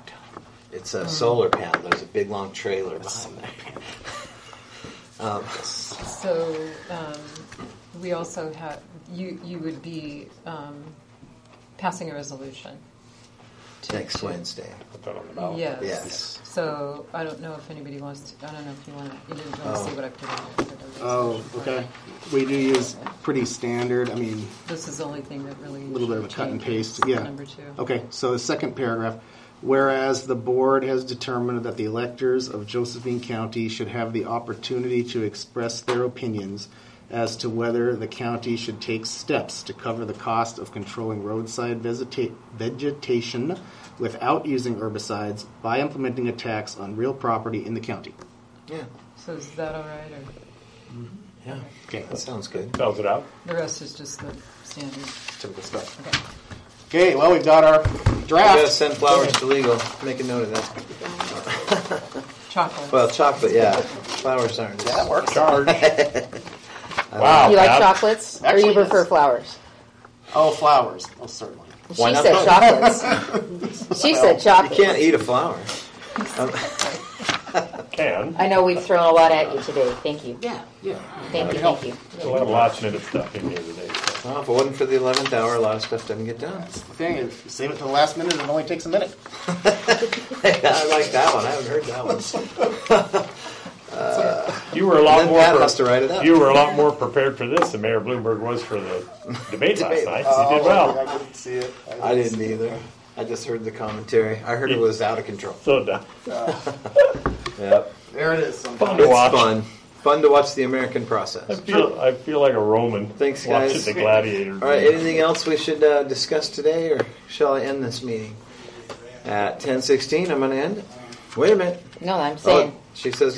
it's a solar panel. There's a big long trailer behind there. Um, So um, we also have, you, you would be um, passing a resolution. to- next to- Wednesday. Put that on the ballot. Yes. Yes. So I don't know if anybody wants to, I don't know if you want to, you didn't want to Oh. see what I put in there. for the Oh, resolution. okay. We do use pretty standard. I mean, This is the only thing that really. a little bit of a should cut and change. paste. Yeah. Number two. Okay, so the second paragraph. Whereas the board has determined that the electors of Josephine County should have the opportunity to express their opinions as to whether the county should take steps to cover the cost of controlling roadside vegeta- vegetation without using herbicides by implementing a tax on real property in the county. Yeah. So is that all right? Or? Yeah. Okay, That sounds good. Spells it out. The rest is just the standard. typical stuff. Okay. Okay, well, we've got our We gotta draft. send flowers to legal. Make a note of that. Chocolate. Well, chocolate, yeah. Flowers aren't. That works. Charge. Oh, Wow. You like Pat. chocolates, or Actually, you prefer yes. flowers? Oh, flowers. Oh, certainly. Why She not said both? chocolates. She said You chocolates. can't eat a flower. Um, Can. I know we've thrown a lot at you today. Thank you. Yeah, yeah. Thank you. Thank you. We'll have lots of stuff in here today. So. well, if it wasn't for the eleventh hour, a lot of stuff doesn't get done. That's the thing. If you save it to the last minute, it only takes a minute. I like that one. I haven't heard that one. You were a lot Then more. Pat pre- has to write it up. You were a lot more prepared for this than Mayor Bloomberg was for the debate last night. Oh, You did well. I didn't see it. I didn't either. I just heard the commentary. I heard it was out of control. So done. Yep. There it is. Fun to It's watch. fun. Fun to watch the American I process. feel I feel like a Roman Thanks, watching guys. the gladiators. All right, anything else we should uh, discuss today, or shall I end this meeting? At ten sixteen, I'm going to end it. Wait a minute. No, I'm saying. Oh, she says